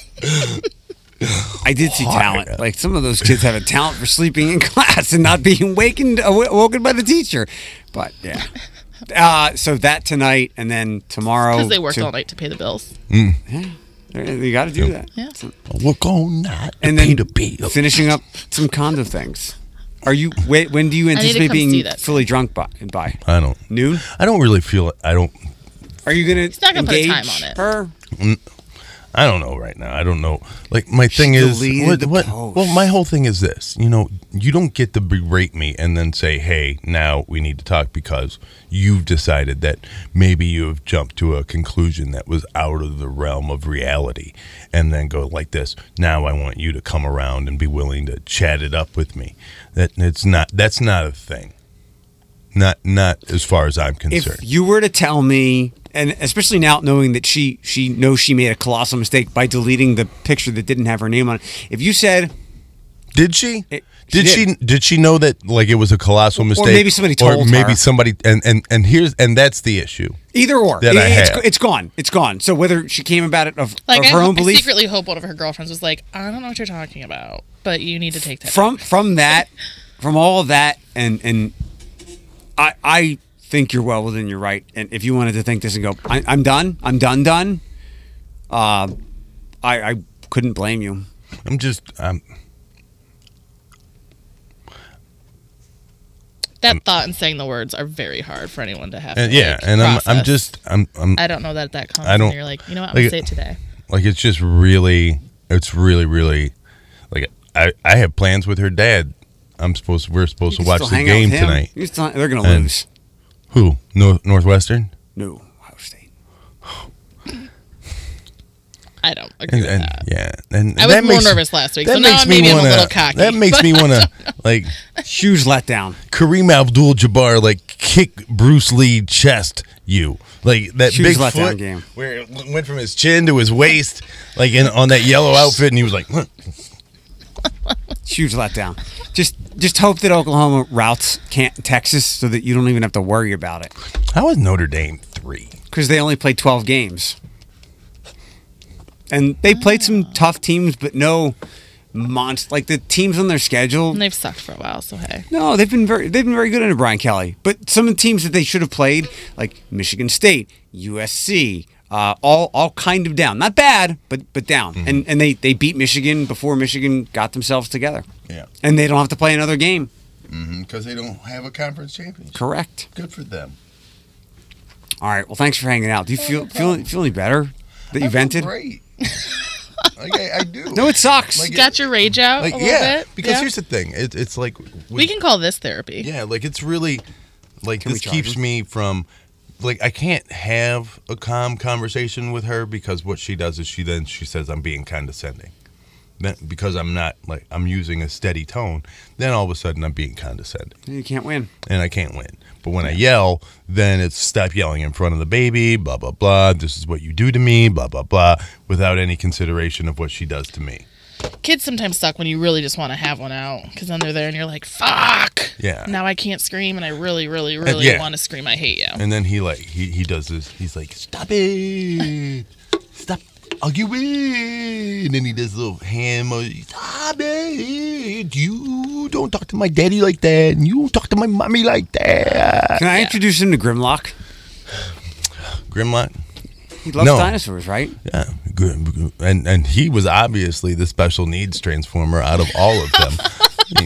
I did see talent. Like some of those kids have a talent for sleeping in class and not being woken by the teacher. But yeah. So that tonight and then tomorrow. Because they worked all night to pay the bills. You got to do that. Yeah. Work all night to And pay then the bill. finishing up some condo things. Are you? When do you to anticipate come see being that. fully drunk by? I don't. Noon? I don't really feel it. I don't. Are you gonna? not gonna put a engage time on it. Her? I don't know right now. I don't know. Like my thing She is, deleted the post. well, my whole thing is this. You know, you don't get to berate me and then say, "Hey, now we need to talk," because you've decided that maybe you have jumped to a conclusion that was out of the realm of reality, and then go like this. Now I want you to come around and be willing to chat it up with me. That's not a thing. Not as far as I'm concerned. If you were to tell me, and especially now knowing that she knows she made a colossal mistake by deleting the picture that didn't have her name on it. If you said, Did she? She Did she know that like it was a colossal mistake? maybe somebody told or maybe her. somebody and that's the issue. either or, That I have. it's gone. It's gone. So whether she came about it of Like her own I belief, secretly hope one of her girlfriends was like, I don't know what you're talking about, but you need to take that. from that, from all of that, and I think you're well within your right. And if you wanted to think this and go, I'm done. I'm done. I couldn't blame you. That thought and saying the words are very hard for anyone to have. And to, yeah, like, and I'm process. I'm I don't know that comes. I don't- And you're like, you know what? I'm like- gonna say it today. like it's really like I have plans with her dad. We're supposed You to can watch still the hang out game with him. tonight. They're going to And- lose. Who? Northwestern? No, Ohio State. I don't agree with that. Yeah, and I was that more makes- nervous last week, that so now makes I'm me maybe I'm a wanna- little cocky. That makes me want to like Huge letdown. Kareem Abdul-Jabbar like kick Bruce Lee chest you like that Huge big letdown foot game. where it went from his chin to his waist like on that yellow outfit, and he was like, huh. Huge letdown. Just hope that Oklahoma routes Texas so that you don't even have to worry about it. How is Notre Dame 3? Because they only played 12 games. And they played some tough teams, but no monster. Like the teams on their schedule. And they've sucked for a while, so hey. No, they've been very good under Brian Kelly. But some of the teams that they should have played, like Michigan State, USC, all kind of down. Not bad, but down. Mm-hmm. And they beat Michigan before Michigan got themselves together. Yeah, And they don't have to play another game. because they don't have a conference championship. Correct. Good for them. All right. Well, thanks for hanging out. Do you feel any better that you vented? Great. Like I do. No, it sucks. Like, Got your rage out Like a little yeah, bit? because Yeah? here's the thing. It's like we can call this therapy. Yeah, like it's really like Can we this charge keeps him? me from like I can't have a calm conversation with her because what she does is she says I'm being condescending. Then because I'm not like I'm using a steady tone, then all of a sudden I'm being condescending You can't win. and I can't win. But when I yell, then it's stop yelling in front of the baby, blah blah blah. This is what you do to me, blah blah blah, without any consideration of what she does to me. Kids sometimes suck when you really just want to have one out because then they're there and you're like, fuck. Yeah. Now I can't scream and I really, really, yeah. really want to scream, I hate you. And then he does this. He's like, stop it, stop arguing. And then he does a little hand motion. Stop it. You don't talk to my daddy like that. And you don't talk to my mommy like that. Can I introduce him to Grimlock? Grimlock. He loves No. dinosaurs, right? Yeah. And he was obviously the special needs transformer out of all of them. I mean,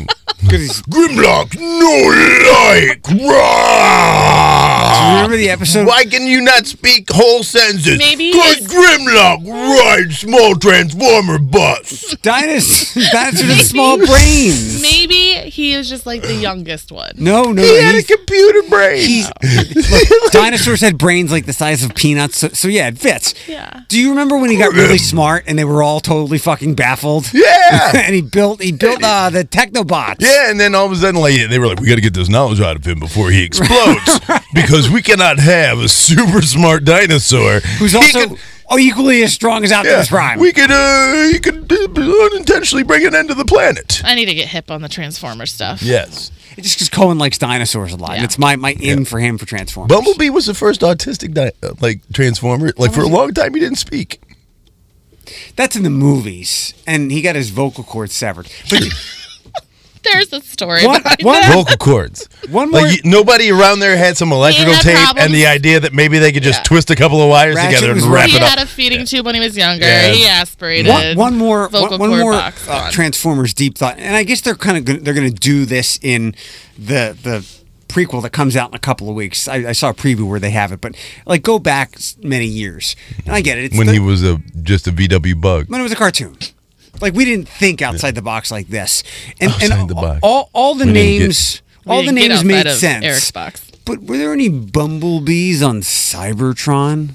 Grimlock, no like. Do you remember the episode? Why can you not speak whole sentences? Maybe Because his- Grimlock rides small transformer bus. Dinosaurs with small brains. Maybe he is just like the youngest one. No, He had a he's- computer brain. look, dinosaurs had brains like the size of peanuts, so yeah, it fits. Yeah. Do you remember when he got really smart and they were all totally fucking baffled? Yeah. And he built the Technobots. Yeah, and then all of a sudden, like they were like, "We got to get this knowledge out of him before he explodes, because we cannot have a super smart dinosaur Who's also equally as strong as Optimus Prime. he could unintentionally bring an end to the planet." I need to get hip on the Transformer stuff. Yes, It's just because Cohen likes dinosaurs a lot. And Yeah. it's my in for him for Transformers. Bumblebee was the first autistic Transformer. Like for a long time, he didn't speak. That's in the movies, and he got his vocal cords severed. But There's a story What- behind what- that. Vocal cords. One more. Like nobody around there had some electrical had tape problems. and the idea that maybe they could just Yeah. twist a couple of wires Ratchet together was and wrap He it had up. a feeding tube when he was younger. Yeah. He aspirated. one more vocal one cord more box on. Transformers deep thought, and I guess they're they're going to do this in the prequel that comes out in a couple of weeks. I saw a preview where they have it, but like go back many years, and I get it. It's When he was just a VW bug. when it was a cartoon. Like we didn't think outside the box like this, and Outside the box. all the We didn't names We all the didn't get names outside made of sense. Eric's box. But were there any bumblebees on Cybertron?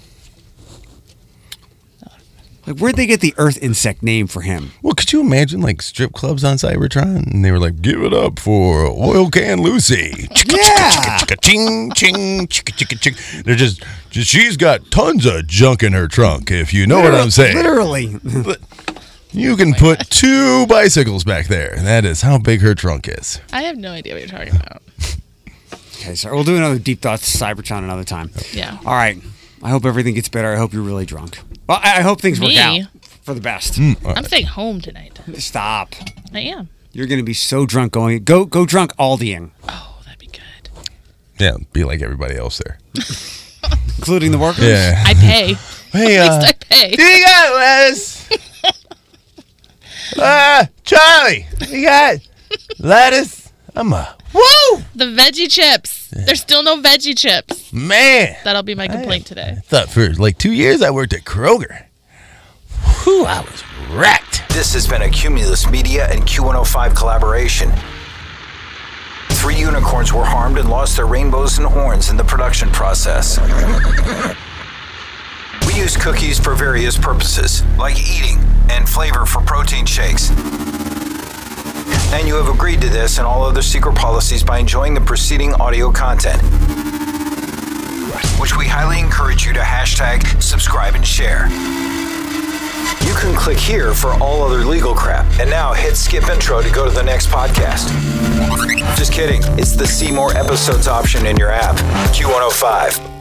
Like, where'd they get the Earth insect name for him? Well, could you imagine like strip clubs on Cybertron? And they were like, "Give it up for Oil Can Lucy." Yeah. Ching, ching, chicka, chicka, chick. They're just she's got tons of junk in her trunk, if you know what I'm saying. Literally. You can put 2 bicycles back there. That is how big her trunk is. I have no idea what you're talking about. Okay, so we'll do another Deep Thoughts Cybertron another time. Yeah. All right. I hope everything gets better. I hope you're really drunk. Well, I hope things work Me? out for the best. I'm staying home tonight. Stop. I am. You're going to be so drunk going. Go drunk Aldiing, Oh, that'd be good. Yeah, be like everybody else there. including the workers. Yeah. I pay. Hey, At least I pay. you got lettuce? Charlie, you got lettuce? I'm a woo The veggie chips. There's still no veggie chips. man. That'll be my complaint today. I thought for like 2 years I worked at Kroger. Whew, I was wrecked. This has been a Cumulus Media and Q105 collaboration. 3 unicorns were harmed and lost their rainbows and horns in the production process. We use cookies for various purposes, like eating and flavor for protein shakes. And you have agreed to this and all other secret policies by enjoying the preceding audio content, which we highly encourage you to hashtag, subscribe, and share. You can click here for all other legal crap, and now hit skip intro to go to the next podcast. Just kidding. It's the see more episodes option in your app. Q105.